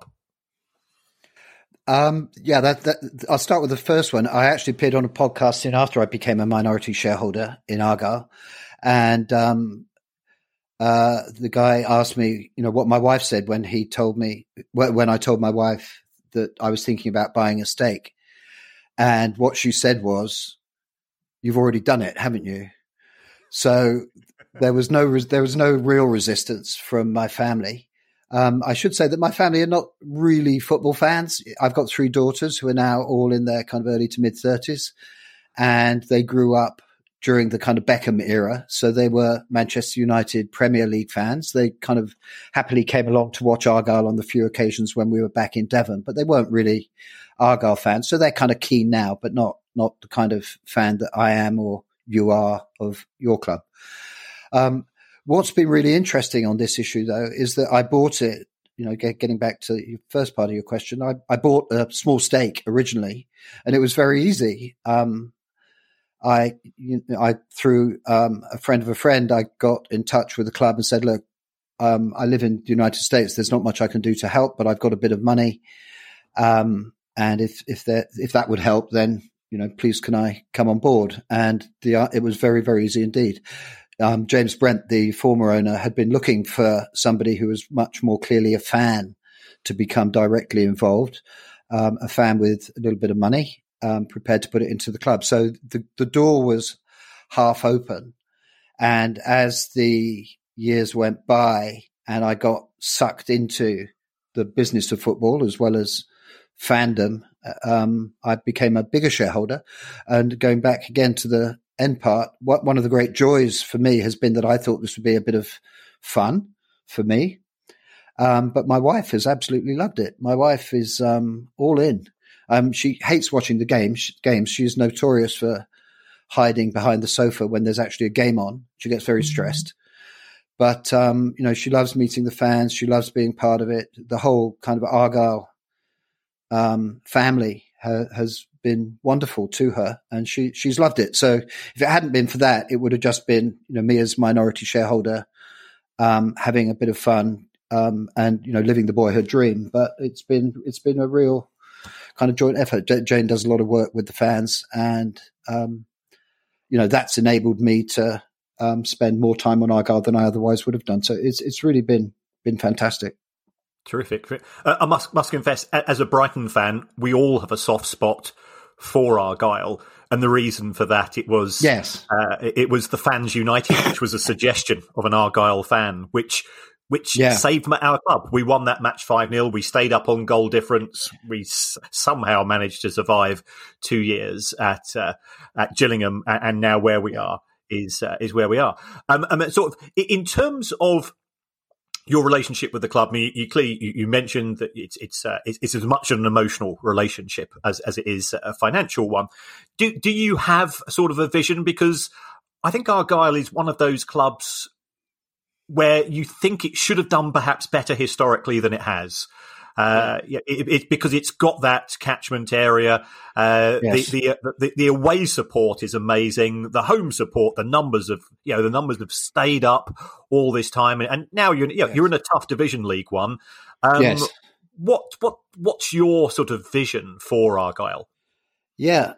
I'll start with the first one. I actually appeared on a podcast soon after I became a minority shareholder in Argyle. And the guy asked me, what my wife said when I told my wife that I was thinking about buying a stake. And what she said was, "You've already done it, haven't you?" So there was no real resistance from my family. I should say that my family are not really football fans. I've got 3 daughters who are now all in their kind of early to mid 30s. and they grew up during the kind of Beckham era. So they were Manchester United Premier League fans. They kind of happily came along to watch Argyle on the few occasions when we were back in Devon, but they weren't really Argyle fans. So they're kind of keen now, but not the kind of fan that I am or you are of your club. What's been really interesting on this issue, though, is that I bought it, getting back to the first part of your question, I bought a small stake originally, and it was very easy. I through a friend of a friend, I got in touch with the club and said, look, I live in the United States. There's not much I can do to help, but I've got a bit of money. And if that would help, then, please can I come on board? And it was very, very easy indeed. James Brent, the former owner, had been looking for somebody who was much more clearly a fan to become directly involved, a fan with a little bit of money. Prepared to put it into the club. So the door was half open. And as the years went by and I got sucked into the business of football as well as fandom, I became a bigger shareholder. And going back again to the end part, one of the great joys for me has been that I thought this would be a bit of fun for me. But my wife has absolutely loved it. My wife is all in. She hates watching the games. She's notorious for hiding behind the sofa when there's actually a game on. She gets very stressed. But, she loves meeting the fans. She loves being part of it. The whole kind of Argyle family has been wonderful to her, and she's loved it. So if it hadn't been for that, it would have just been, me as minority shareholder having a bit of fun and, living the boyhood dream. But it's been a real kind of joint effort. Jane does a lot of work with the fans, and that's enabled me to spend more time on Argyle than I otherwise would have done. So it's really been fantastic. Terrific. I must confess, as a Brighton fan, we all have a soft spot for Argyle, and the reason for that it was it was the Fans United, which was a suggestion of an Argyle fan, which saved our club. We won that match 5-0. We stayed up on goal difference. We somehow managed to survive 2 years at Gillingham, and now where we are is where we are. Sort of in terms of your relationship with the club, you mentioned that it's as much an emotional relationship as it is a financial one. Do you have sort of a vision? Because I think Argyle is one of those clubs where you think it should have done perhaps better historically than it has. Because it's got that catchment area. Yes. The away support is amazing. The home support, the numbers have stayed up all this time, and now you're in a tough division, League One. Yes. What's your sort of vision for Argyle? Yeah.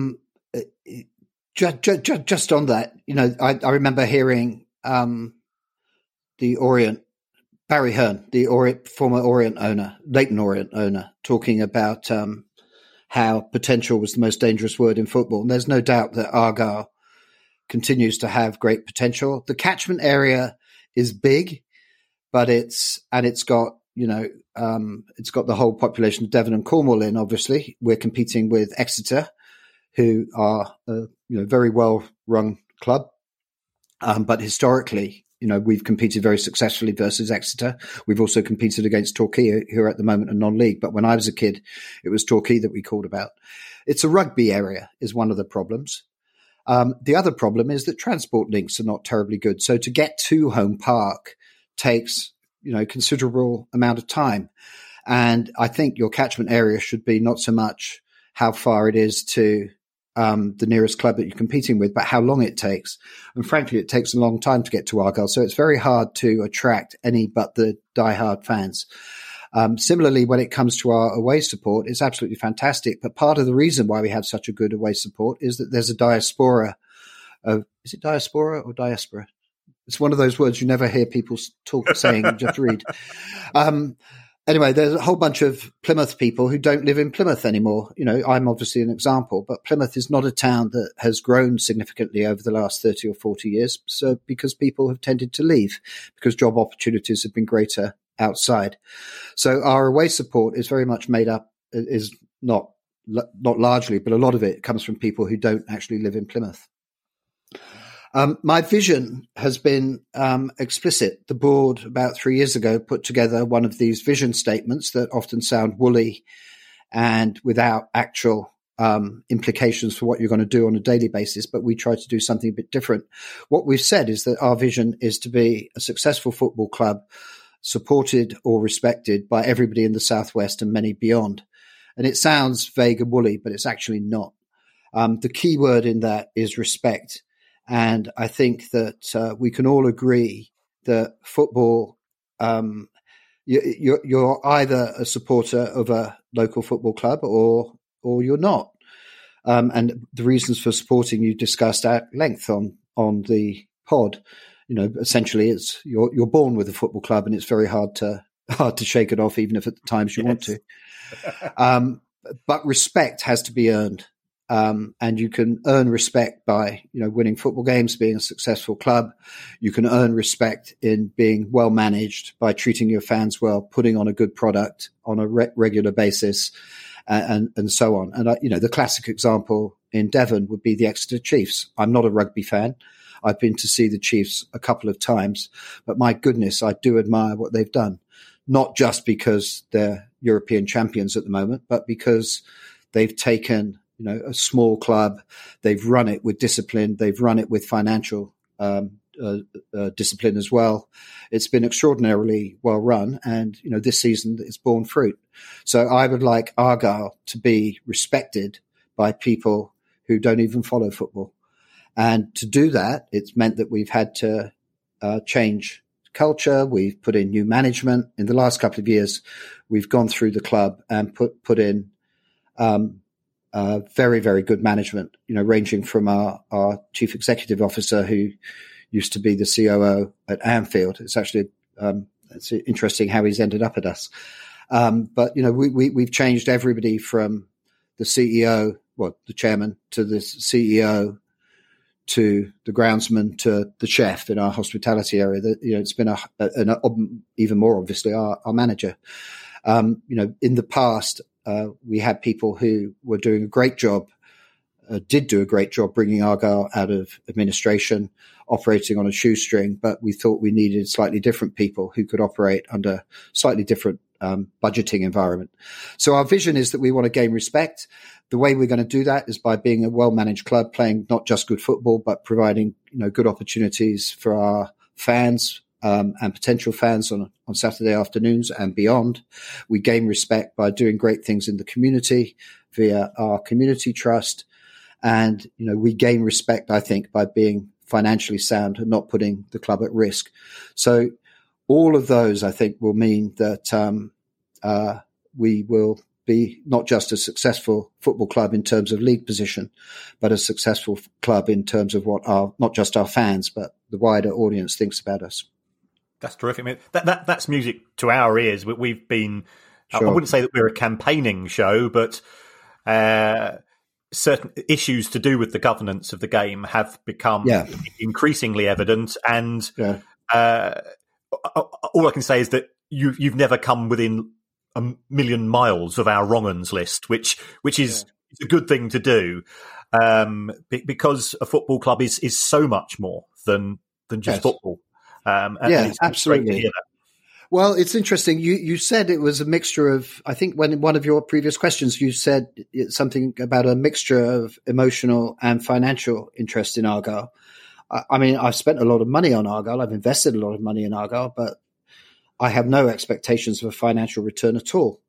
Just on that, I remember hearing the Orient, Barry Hearn, the former Orient owner, Leyton Orient owner, talking about how potential was the most dangerous word in football. And there's no doubt that Argyle continues to have great potential. The catchment area is big, but it's got the whole population of Devon and Cornwall in. Obviously, we're competing with Exeter, who are a very well run club, but historically, we've competed very successfully versus Exeter. We've also competed against Torquay, who are at the moment a non-league. But when I was a kid, it was Torquay that we called about. It's a rugby area is one of the problems. The other problem is that transport links are not terribly good. So to get to Home Park takes, considerable amount of time. And I think your catchment area should be not so much how far it is to the nearest club that you're competing with, but how long it takes. And frankly, it takes a long time to get to Argyle. So it's very hard to attract any but the diehard fans. Similarly, when it comes to our away support, it's absolutely fantastic. But part of the reason why we have such a good away support is that there's a diaspora of, is it diaspora or diaspora? It's one of those words you never hear people saying, you just read. Anyway, there's a whole bunch of Plymouth people who don't live in Plymouth anymore. I'm obviously an example, but Plymouth is not a town that has grown significantly over the last 30 or 40 years. So because people have tended to leave, because job opportunities have been greater outside. So our away support is very much made up, is not not largely, but a lot of it comes from people who don't actually live in Plymouth. My vision has been explicit. The board about 3 years ago put together one of these vision statements that often sound woolly and without actual implications for what you're going to do on a daily basis, but we try to do something a bit different. What we've said is that our vision is to be a successful football club supported or respected by everybody in the Southwest and many beyond. And it sounds vague and woolly, but it's actually not. The key word in that is respect. And I think that we can all agree that football, you're either a supporter of a local football club or you're not. And the reasons for supporting you discussed at length on the pod. Essentially, it's you're born with a football club, and it's very hard to shake it off, even if at the times you want to. But respect has to be earned. And you can earn respect by, winning football games, being a successful club. You can earn respect in being well managed by treating your fans well, putting on a good product on a regular basis, and so on. And the classic example in Devon would be the Exeter Chiefs. I'm not a rugby fan. I've been to see the Chiefs a couple of times, but my goodness, I do admire what they've done. Not just because they're European champions at the moment, but because they've taken a small club. They've run it with discipline. They've run it with financial discipline as well. It's been extraordinarily well run, and this season it's borne fruit. So I would like Argyle to be respected by people who don't even follow football, and to do that, it's meant that we've had to change culture. We've put in new management in the last couple of years. We've gone through the club and put in very, very good management, ranging from our chief executive officer, who used to be the COO at Anfield. It's actually it's interesting how he's ended up at us. But we've changed everybody from the CEO, the chairman, to the CEO, to the groundsman, to the chef in our hospitality area. It's been even more obviously our manager. In the past, we had people who were doing a great job, did do a great job bringing Argyle out of administration, operating on a shoestring, but we thought we needed slightly different people who could operate under slightly different budgeting environment. So our vision is that we want to gain respect. The way we're going to do that is by being a well-managed club, playing not just good football, but providing good opportunities for our fans, and potential fans on Saturday afternoons and beyond. We gain respect by doing great things in the community via our community trust. And, we gain respect, I think, by being financially sound and not putting the club at risk. So all of those, I think, will mean that we will be not just a successful football club in terms of league position, but a successful club in terms of what not just our fans, but the wider audience thinks about us. That's terrific. I mean, that's music to our ears. We've been, sure. I wouldn't say that we're a campaigning show, but certain issues to do with the governance of the game have become increasingly evident. And all I can say is that you've never come within a million miles of our wrong-uns list, which is a good thing to do, because a football club is so much more than just football. Absolutely. Well, it's interesting. You said it was a mixture of, I think when in one of your previous questions, you said something about a mixture of emotional and financial interest in Argyle. I mean, I've spent a lot of money on Argyle. I've invested a lot of money in Argyle, but I have no expectations of a financial return at all.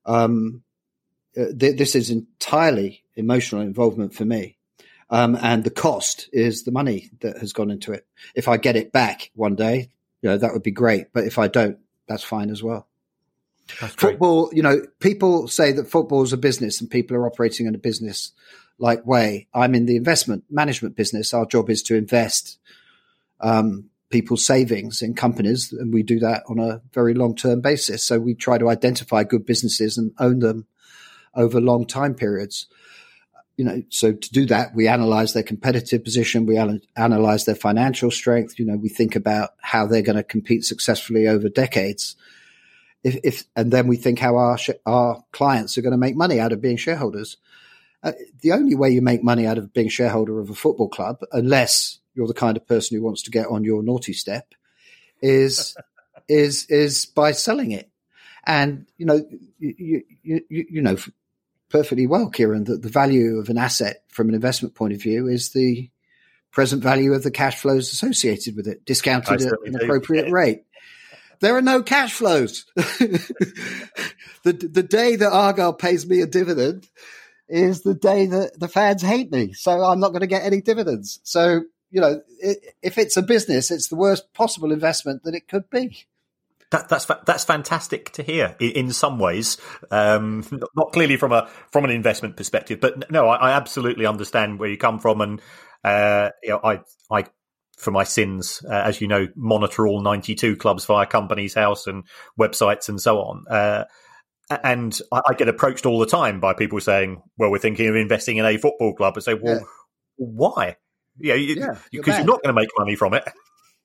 This is entirely emotional involvement for me. And the cost is the money that has gone into it. If I get it back one day, that would be great. But if I don't, that's fine as well. Football, people say that football is a business and people are operating in a business-like way. I'm in the investment management business. Our job is to invest people's savings in companies, and we do that on a very long-term basis. So we try to identify good businesses and own them over long time periods. So to do that, we analyze their competitive position. We analyze their financial strength. We think about how they're going to compete successfully over decades. if and then we think how our clients are going to make money out of being shareholders. The only way you make money out of being shareholder of a football club, unless you're the kind of person who wants to get on your naughty step, is by selling it. And you know perfectly well, Kieran, that the value of an asset from an investment point of view is the present value of the cash flows associated with it, discounted at an appropriate rate. There are no cash flows. The day that Argyle pays me a dividend is the day that the fans hate me. So I'm not going to get any dividends. So, you know, if it's a business, it's the worst possible investment that it could be. That's fantastic to hear. In some ways, not clearly from an investment perspective, but no, I absolutely understand where you come from, and I for my sins, as you know, monitor all 92 clubs via Companies House and websites and so on. And I get approached all the time by people saying, "Well, we're thinking of investing in a football club." I say, "Well, why? Because you're not going to make money from it."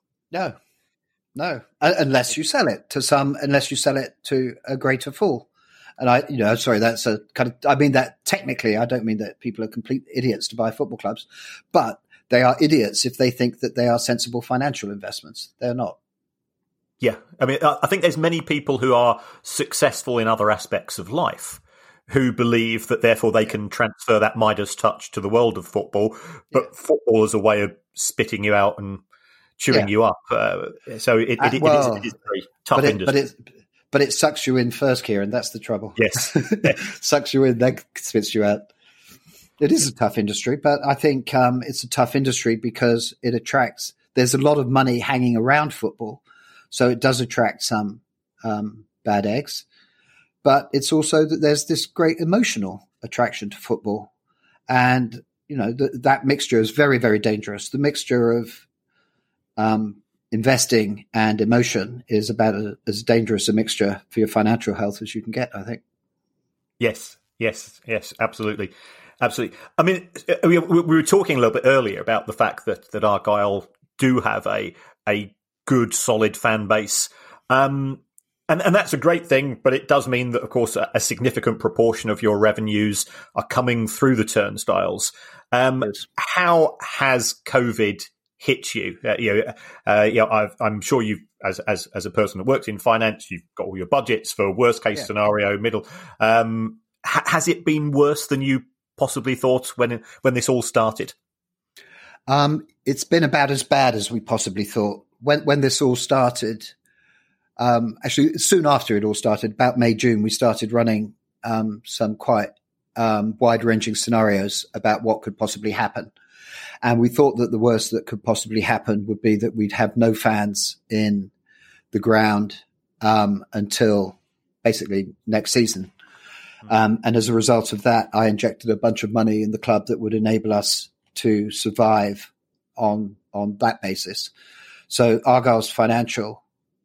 No, unless you sell it to a greater fool. And that's a kind of, I mean that technically, I don't mean that people are complete idiots to buy football clubs, but they are idiots if they think that they are sensible financial investments. They're not. Yeah. I mean, I think there's many people who are successful in other aspects of life who believe that therefore they can transfer that Midas touch to the world of football, but football is a way of spitting you out and chewing you up. So it is a very tough industry. But it sucks you in first, Kieran. That's the trouble. Yes. Sucks you in, then spits you out. It is a tough industry, but I think it's a tough industry because it attracts – there's a lot of money hanging around football, so it does attract some bad eggs. But it's also that there's this great emotional attraction to football. And, you know, that mixture is very, very dangerous. The mixture of investing and emotion is about as dangerous a mixture for your financial health as you can get, I think. Yes, absolutely. Absolutely. I mean, we were talking a little bit earlier about the fact that Argyle do have a good, solid fan base. And that's a great thing, but it does mean that, of course, a significant proportion of your revenues are coming through the turnstiles. How has COVID hit you? I'm sure you've, as a person that works in finance, you've got all your budgets for worst case scenario, middle. Has it been worse than you possibly thought when this all started? It's been about as bad as we possibly thought. When this all started, actually soon after it all started, about May, June, we started running some quite wide-ranging scenarios about what could possibly happen. And we thought that the worst that could possibly happen would be that we'd have no fans in the ground until basically next season. And as a result of that, I injected a bunch of money in the club that would enable us to survive on that basis. So Argyle's financial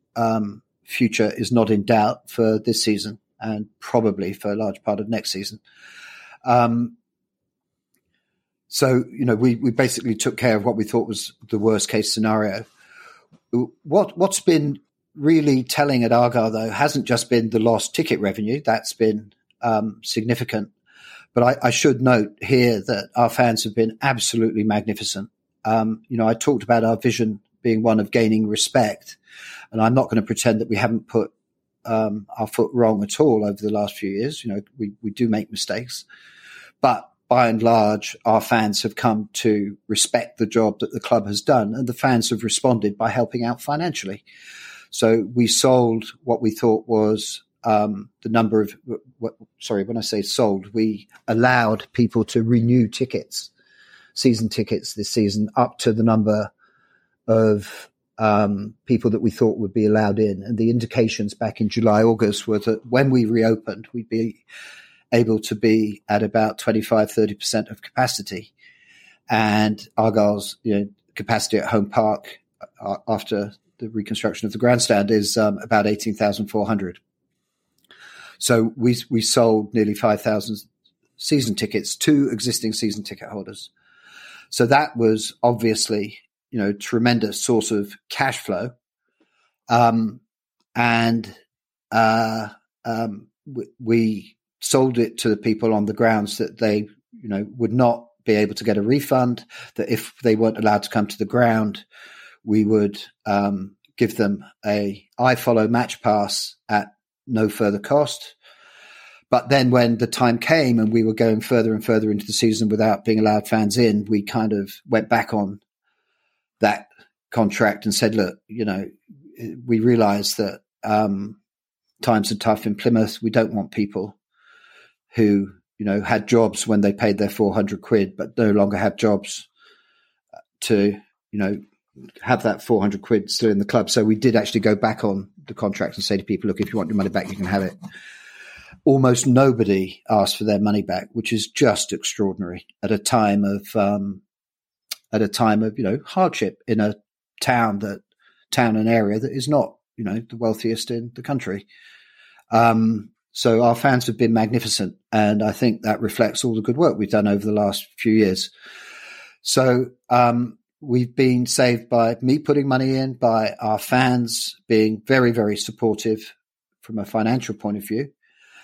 future is not in doubt for this season and probably for a large part of next season. So, you know, we basically took care of what we thought was the worst case scenario. What's been really telling at Argyle, though, hasn't just been the lost ticket revenue. That's been significant. But I should note here that our fans have been absolutely magnificent. You know, I talked about our vision being one of gaining respect, and I'm not going to pretend that we haven't put our foot wrong at all over the last few years. You know, we do make mistakes, but by and large, our fans have come to respect the job that the club has done, and the fans have responded by helping out financially. So we sold what we thought was the number of when I say sold, we allowed people to renew tickets, season tickets this season, up to the number of people that we thought would be allowed in. And the indications back in July, August were that when we reopened, we'd be able to be at about 25-30% of capacity. And Argyle's capacity at Home Park after the reconstruction of the grandstand is about 18,400. So we sold nearly 5,000 season tickets to existing season ticket holders. So that was obviously, tremendous source of cash flow. And we sold it to the people on the grounds that they, would not be able to get a refund, that if they weren't allowed to come to the ground, we would give them a iFollow match pass at no further cost. But then when the time came and we were going further and further into the season without being allowed fans in, we kind of went back on that contract and said, look, we realize that times are tough in Plymouth. We don't want people who, had jobs when they paid their 400 quid, but no longer have jobs to, have that 400 quid still in the club. So we did actually go back on the contract and say to people, look, if you want your money back, you can have it. Almost nobody asked for their money back, which is just extraordinary at a time of hardship in a town and area that is not, the wealthiest in the country. So our fans have been magnificent, and I think that reflects all the good work we've done over the last few years. So we've been saved by me putting money in, by our fans being very, very supportive from a financial point of view.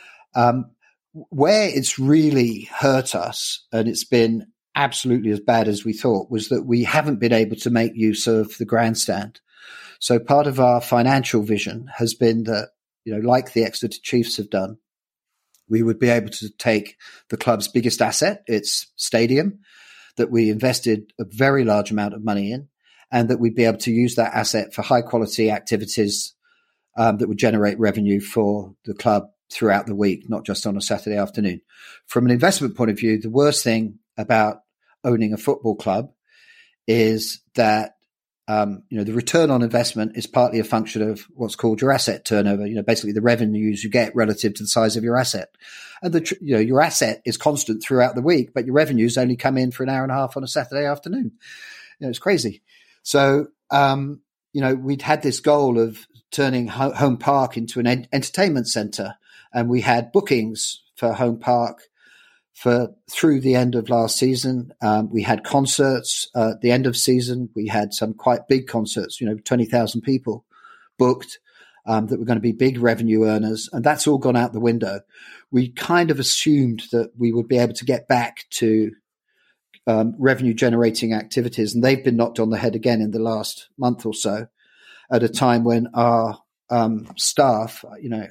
Where it's really hurt us, and it's been absolutely as bad as we thought, was that we haven't been able to make use of the grandstand. So part of our financial vision has been that, like the Exeter Chiefs have done, we would be able to take the club's biggest asset, its stadium, that we invested a very large amount of money in, and that we'd be able to use that asset for high quality activities that would generate revenue for the club throughout the week, not just on a Saturday afternoon. From an investment point of view, the worst thing about owning a football club is that the return on investment is partly a function of what's called your asset turnover, basically the revenues you get relative to the size of your asset. And your asset is constant throughout the week, but your revenues only come in for an hour and a half on a Saturday afternoon. It's crazy. So, we'd had this goal of turning Home Park into an entertainment center, and we had bookings for Home Park through the end of last season. We had concerts at the end of season. We had some quite big concerts, 20,000 people booked that were going to be big revenue earners. And that's all gone out the window. We kind of assumed that we would be able to get back to revenue generating activities. And they've been knocked on the head again in the last month or so, at a time when our staff,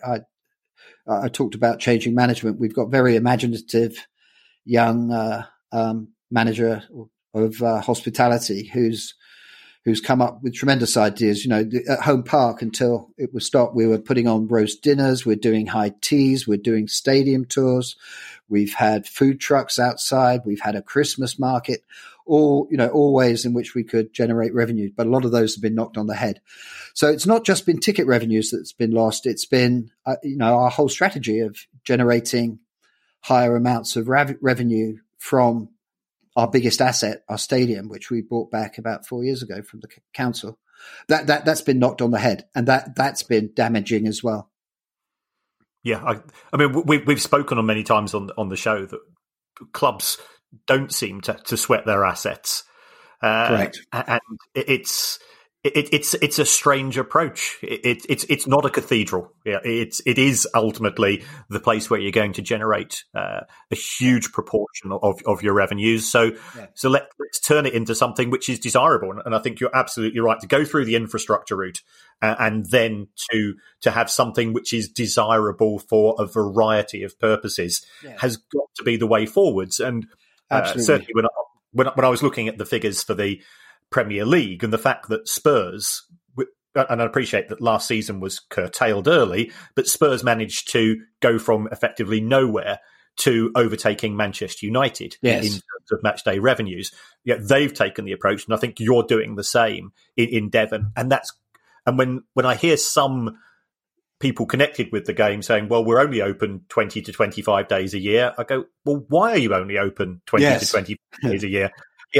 I talked about changing management. We've got very imaginative young manager of hospitality who's come up with tremendous ideas. At Home Park, until it was stopped, we were putting on roast dinners, we're doing high teas, we're doing stadium tours, we've had food trucks outside, we've had a Christmas market, all ways in which we could generate revenue. But a lot of those have been knocked on the head. So it's not just been ticket revenues that's been lost. It's been, our whole strategy of generating higher amounts of revenue from our biggest asset, our stadium, which we bought back about 4 years ago from the council. That's been knocked on the head, and that's been damaging as well. Yeah, I mean, we've spoken on many times on the show that clubs don't seem to sweat their assets. Correct. And it's a strange approach. It's not a cathedral. Yeah, it is ultimately the place where you're going to generate a huge proportion of your revenues. So let's turn it into something which is desirable. And I think you're absolutely right to go through the infrastructure route and then to have something which is desirable for a variety of purposes has got to be the way forwards. And certainly when I was looking at the figures for the Premier League and the fact that Spurs, and I appreciate that last season was curtailed early, but Spurs managed to go from effectively nowhere to overtaking Manchester United in terms of match day revenues. Yeah, they've taken the approach, and I think you're doing the same in Devon. And when I hear some people connected with the game saying, well, we're only open 20 to 25 days a year, I go, well, why are you only open 20 to 25 days a year?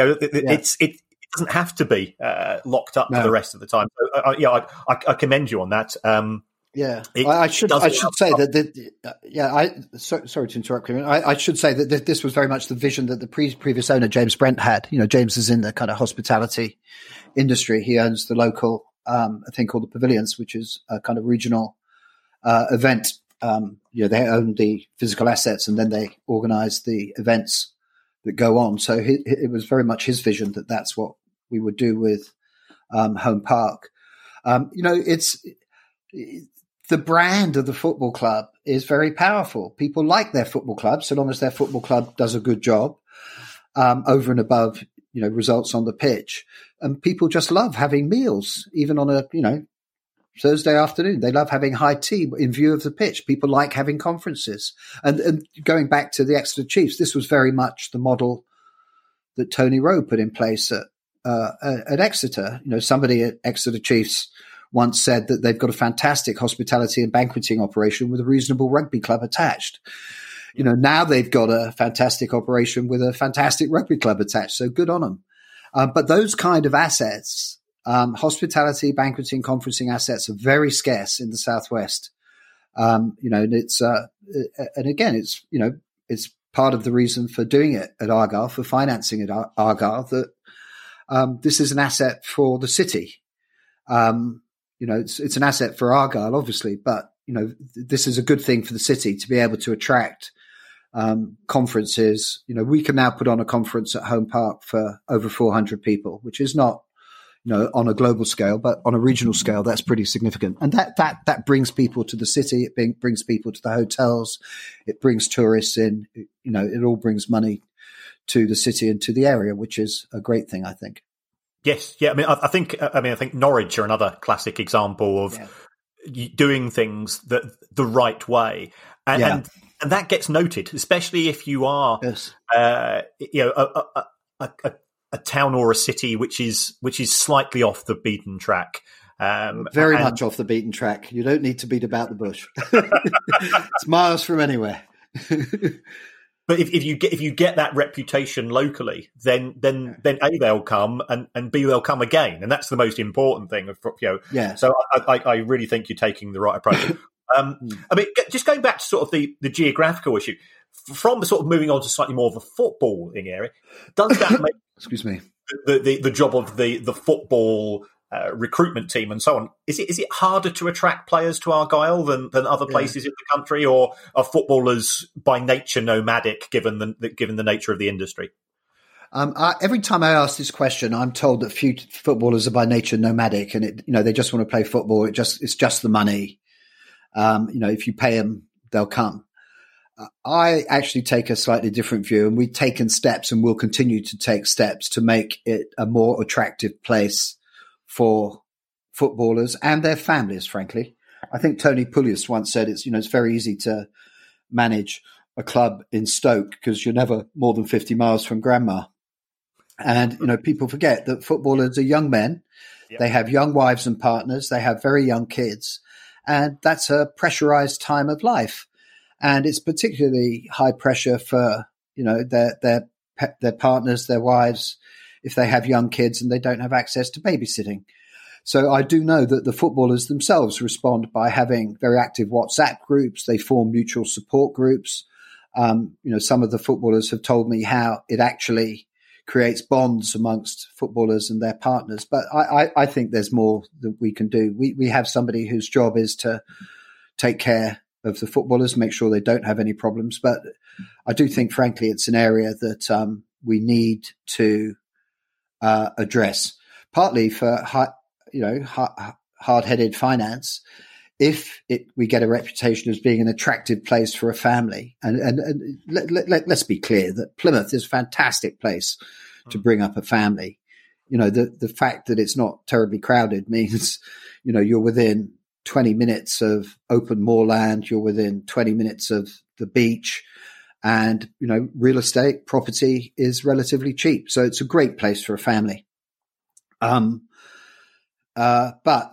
It doesn't have to be locked up for the rest of the time. So, I commend you on that. I should say that. Sorry to interrupt, Clement. I should say that this was very much the vision that the previous owner, James Brent, had. James is in the kind of hospitality industry. He owns the local thing called the Pavilions, which is a kind of regional event. They own the physical assets, and then they organise the events that go on. So it was very much his vision that that's what we would do with Home Park. It's the brand of the football club is very powerful. People like their football club so long as their football club does a good job over and above, results on the pitch. And people just love having meals, even on a, Thursday afternoon. They love having high tea in view of the pitch. People like having conferences. And going back to the Exeter Chiefs, this was very much the model that Tony Rowe put in place at Exeter. Somebody at Exeter Chiefs once said that they've got a fantastic hospitality and banqueting operation with a reasonable rugby club attached. Now they've got a fantastic operation with a fantastic rugby club attached. So good on them. But those kind of assets, hospitality, banqueting, conferencing assets, are very scarce in the Southwest. And it's it's part of the reason for doing it at Argyle, for financing at Argyle, that this is an asset for the city. It's an asset for Argyle, obviously, but this is a good thing for the city to be able to attract conferences. We can now put on a conference at Home Park for over 400 people, which is not, on a global scale, but on a regional scale, that's pretty significant. And that brings people to the city. It brings people to the hotels. It brings tourists in. It all brings money to the city and to the area, which is a great thing, I think. Yes, yeah. I think Norwich are another classic example of doing things the right way, and that gets noted, especially if you are, a town or a city which is slightly off the beaten track. Very much off the beaten track. You don't need to beat about the bush. It's miles from anywhere. But if you get that reputation locally, then A, they'll come, and B, they'll come again, and that's the most important thing. So I really think you're taking the right approach. Just going back to sort of the geographical issue, from the sort of moving on to slightly more of a footballing area, does that make excuse me the job of the football recruitment team and so on? Is it harder to attract players to Argyle than other places in the country, or are footballers by nature nomadic given the nature of the industry? Every time I ask this question, I'm told that few footballers are by nature nomadic, and they just want to play football. It's just the money. If you pay them, they'll come. I actually take a slightly different view, and we've taken steps and will continue to take steps to make it a more attractive place for footballers and their families, frankly. I think Tony Pulis once said it's very easy to manage a club in Stoke because you're never more than 50 miles from grandma. And, people forget that footballers are young men. Yep. They have young wives and partners. They have very young kids. And that's a pressurized time of life. And it's particularly high pressure for, their partners, their wives, if they have young kids and they don't have access to babysitting. So I do know that the footballers themselves respond by having very active WhatsApp groups. They form mutual support groups. Some of the footballers have told me how it actually creates bonds amongst footballers and their partners. But I think there's more that we can do. We have somebody whose job is to take care of the footballers, make sure they don't have any problems. But I do think, frankly, it's an area that we need to address, partly for hard-headed finance. If we get a reputation as being an attractive place for a family, and let's be clear that Plymouth is a fantastic place to bring up a family. The fact that it's not terribly crowded means, you're within 20 minutes of open moorland, you're within 20 minutes of the beach, and, real estate property is relatively cheap. So it's a great place for a family. But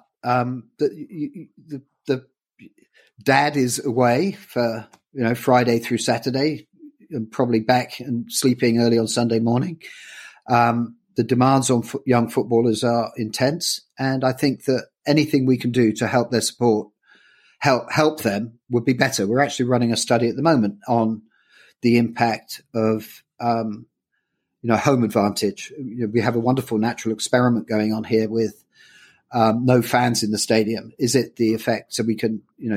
the dad is away for, Friday through Saturday, and probably back and sleeping early on Sunday morning. The demands on young footballers are intense, and I think that anything we can do to help their support, help them, would be better. We're actually running a study at the moment on the impact of, home advantage. We have a wonderful natural experiment going on here with no fans in the stadium. Is it the effect? So we can,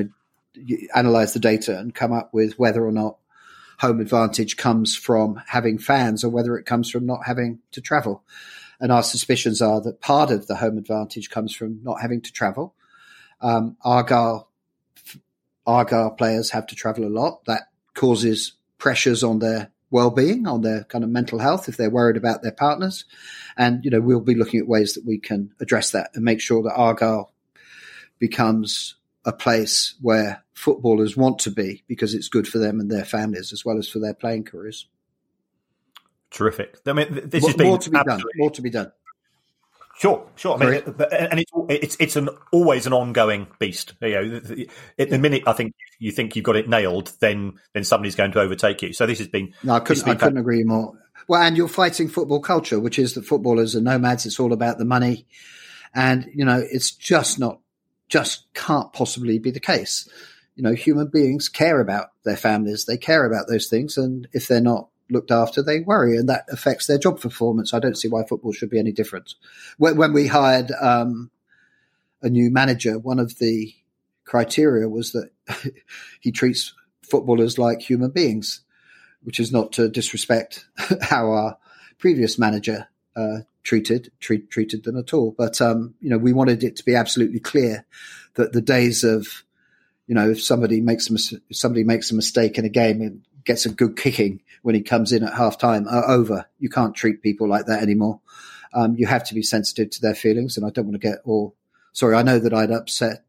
analyze the data and come up with whether or not home advantage comes from having fans or whether it comes from not having to travel. And our suspicions are that part of the home advantage comes from not having to travel. Argyle players have to travel a lot. That causes pressures on their well-being, on their kind of mental health if they're worried about their partners. And, we'll be looking at ways that we can address that and make sure that Argyle becomes a place where footballers want to be because it's good for them and their families as well as for their playing careers. Terrific. I mean, this has been more to be done. Sure. I mean, and it's always an ongoing beast. The minute I think you've got it nailed, then somebody's going to overtake you. So this has been. No, I couldn't agree more. Well, and you're fighting football culture, which is that footballers are nomads. It's all about the money, and it's just can't possibly be the case. Human beings care about their families. They care about those things, and if they're not looked after, they worry, and that affects their job performance. I don't see why football should be any different. When we hired a new manager, one of the criteria was that he treats footballers like human beings, which is not to disrespect how our previous manager treated them at all. But we wanted it to be absolutely clear that the days of if somebody makes a mistake in a game and gets a good kicking when he comes in at half time are over. You can't treat people like that anymore. You have to be sensitive to their feelings. And I don't want to get all sorry. I know that I'd upset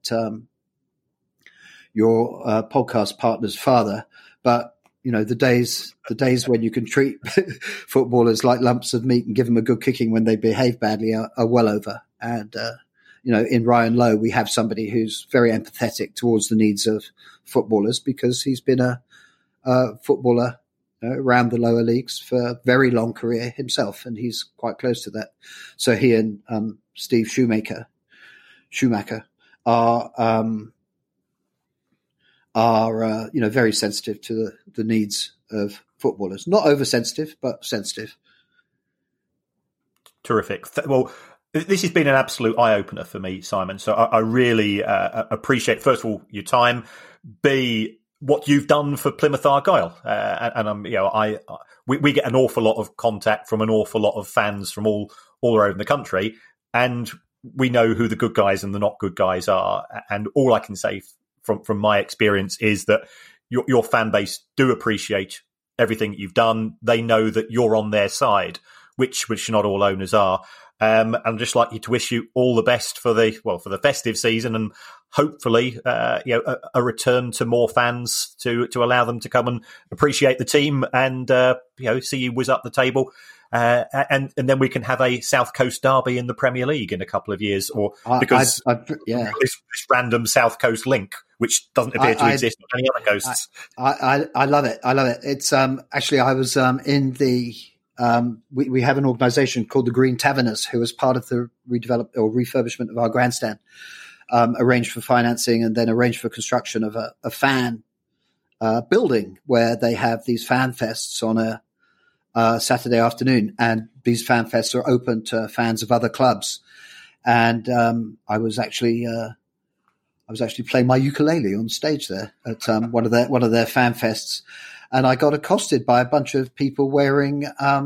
your podcast partner's father, but the days when you can treat footballers like lumps of meat and give them a good kicking when they behave badly are well over. And, in Ryan Lowe, we have somebody who's very empathetic towards the needs of footballers because he's been a footballer around the lower leagues for a very long career himself, and he's quite close to that. So he and Steve Schumacher are very sensitive to the needs of footballers. Not oversensitive, but sensitive. Terrific. Well, this has been an absolute eye-opener for me, Simon. So I really appreciate, first of all, your time. B, what you've done for Plymouth Argyle, and we get an awful lot of contact from an awful lot of fans from all around the country, and we know who the good guys and the not good guys are. And all I can say from my experience is that your fan base do appreciate everything you've done. They know that you're on their side, which not all owners are. I'd just like you to wish you all the best for the festive season, and hopefully, a return to more fans to allow them to come and appreciate the team and see you whiz up the table, and then we can have a South Coast derby in the Premier League in a couple of years, or because this random South Coast link, which doesn't appear to exist on any other coasts. I love it. It's actually I was in the. We have an organisation called the Green Taverners who was part of the refurbishment of our grandstand, arranged for financing and then arranged for construction of a fan building where they have these fan fests on a Saturday afternoon, and these fan fests are open to fans of other clubs. And I was actually playing my ukulele on stage there at one of their fan fests. And I got accosted by a bunch of people wearing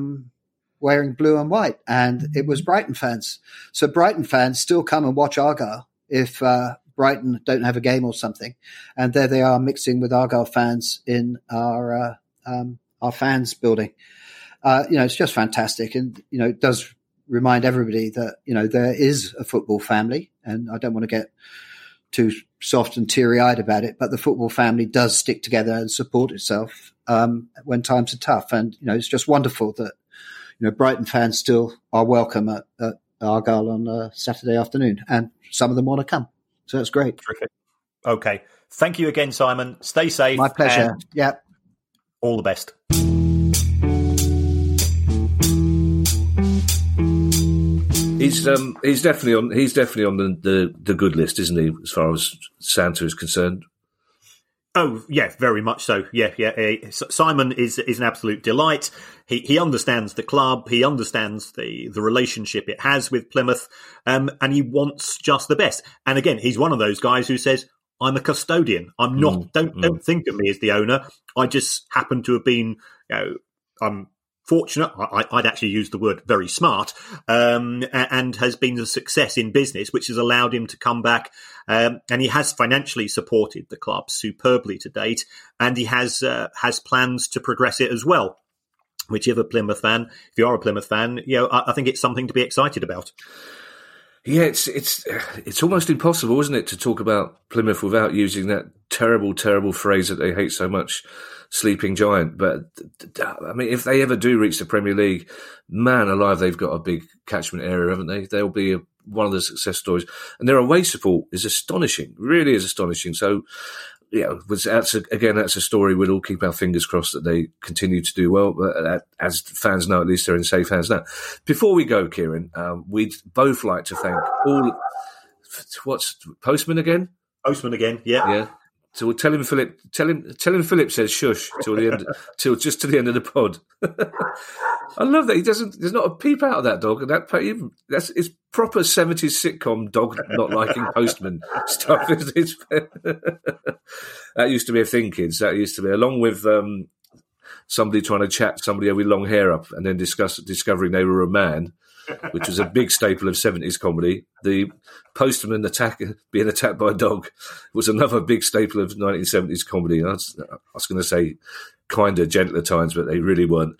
blue and white, and it was Brighton fans. So Brighton fans still come and watch Argyle if Brighton don't have a game or something, and there they are mixing with Argyle fans in our fans building. It's just fantastic, and it does remind everybody that there is a football family, and I don't want to get too soft and teary-eyed about it, but the football family does stick together and support itself when times are tough. And, it's just wonderful that, Brighton fans still are welcome at Argyle on a Saturday afternoon, and some of them want to come. So that's great. Terrific. Okay. Thank you again, Simon. Stay safe. My pleasure. Yeah. All the best. He's definitely on the good list, isn't he, as far as Santa is concerned? Oh, yeah, very much so. Yeah. Simon is an absolute delight. He understands the club. He understands the relationship it has with Plymouth, and he wants just the best. And again, he's one of those guys who says, I'm a custodian. I'm not. Don't think of me as the owner. I just happen to have been. I'm fortunate. I'd actually use the word very smart, and has been a success in business, which has allowed him to come back. And he has financially supported the club superbly to date, and he has plans to progress it as well. Whichever Plymouth fan, if you are a Plymouth fan, I think it's something to be excited about. Yeah, it's almost impossible, isn't it, to talk about Plymouth without using that terrible, terrible phrase that they hate so much, sleeping giant. But, I mean, if they ever do reach the Premier League, man alive, they've got a big catchment area, haven't they? They'll be one of the success stories. And their away support is astonishing, really is astonishing. So, that's a story we'll all keep our fingers crossed that they continue to do well. But as fans know, at least they're in safe hands now. Before we go, Kieran, we'd both like to thank all. What's Postman again? Postman again, yeah. Yeah. So we'll tell him Philip says shush till just to the end of the pod. I love that there's not a peep out of that dog, and it's proper 70s sitcom dog not liking postman stuff. That used to be a thing, kids. That used to be, along with somebody trying to chat somebody with long hair up and then discovering they were a man, which was a big staple of 70s comedy. The postman being attacked by a dog was another big staple of 1970s comedy. I was going to say kinder, gentler times, but they really weren't.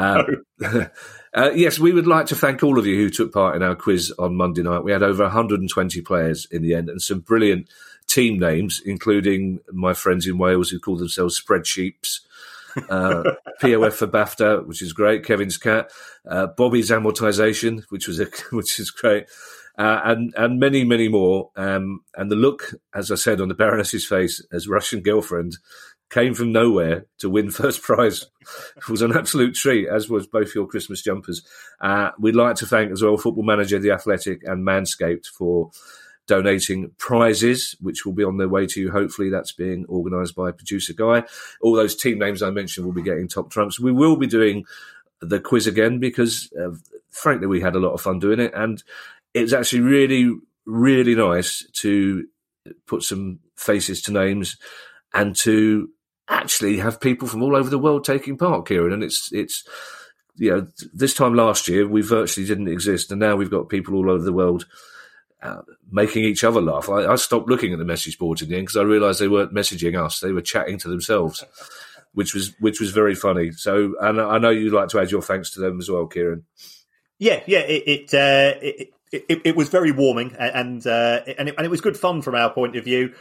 Yes, we would like to thank all of you who took part in our quiz on Monday night. We had over 120 players in the end, and some brilliant team names, including my friends in Wales who call themselves Spreadsheeps. POF for BAFTA, which is great. Kevin's cat, Bobby's amortization, which is great, and many, many more. And the look, as I said, on the Baroness's face as Russian girlfriend came from nowhere to win first prize was an absolute treat, as was both your Christmas jumpers. We'd like to thank as well Football Manager, The Athletic, and Manscaped for donating prizes, which will be on their way to you. Hopefully that's being organised by producer Guy. All those team names I mentioned will be getting top trumps. We will be doing the quiz again because, frankly, we had a lot of fun doing it. And it's actually really, really nice to put some faces to names and to actually have people from all over the world taking part, Kieran. And it's this time last year, we virtually didn't exist. And now we've got people all over the world making each other laugh. I stopped looking at the message boards in the end because I realised they weren't messaging us; they were chatting to themselves, which was very funny. So, and I know you'd like to add your thanks to them as well, Kieran. Yeah. It was very warming, and it was good fun from our point of view.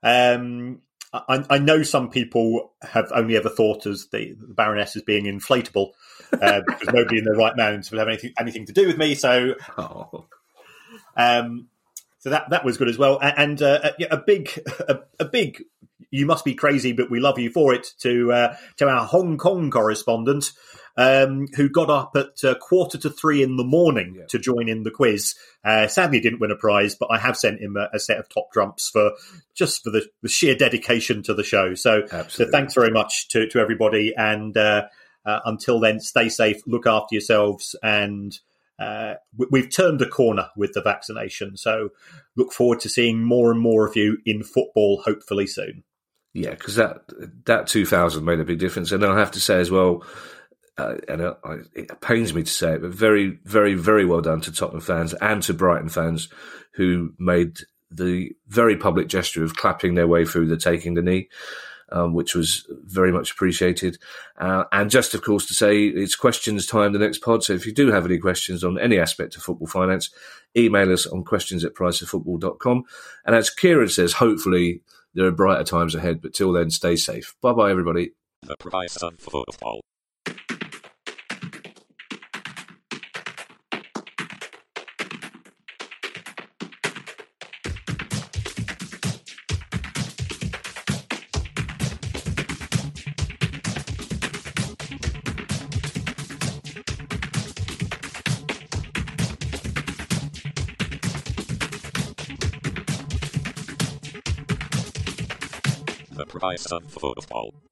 I know some people have only ever thought as the Baroness as being inflatable because nobody in their right minds will have anything to do with me. So. Oh. So that was good as well, and a big. You must be crazy, but we love you for it. To our Hong Kong correspondent, who got up at 2:45 in the morning to join in the quiz. Sadly, didn't win a prize, but I have sent him a set of top trumps for the sheer dedication to the show. So thanks very much to everybody, and until then, stay safe, look after yourselves, and. We've turned a corner with the vaccination, so look forward to seeing more and more of you in football, hopefully soon. Yeah, because that 2000 made a big difference. And I have to say as well, it pains me to say it, but very, very, very well done to Tottenham fans and to Brighton fans who made the very public gesture of clapping their way through the taking the knee. Which was very much appreciated. And just, of course, to say it's questions time the next pod. So if you do have any questions on any aspect of football finance, email us on questions@priceoffootball.com. And as Kieran says, hopefully there are brighter times ahead. But till then, stay safe. Bye-bye, everybody. The price of football. The price of football.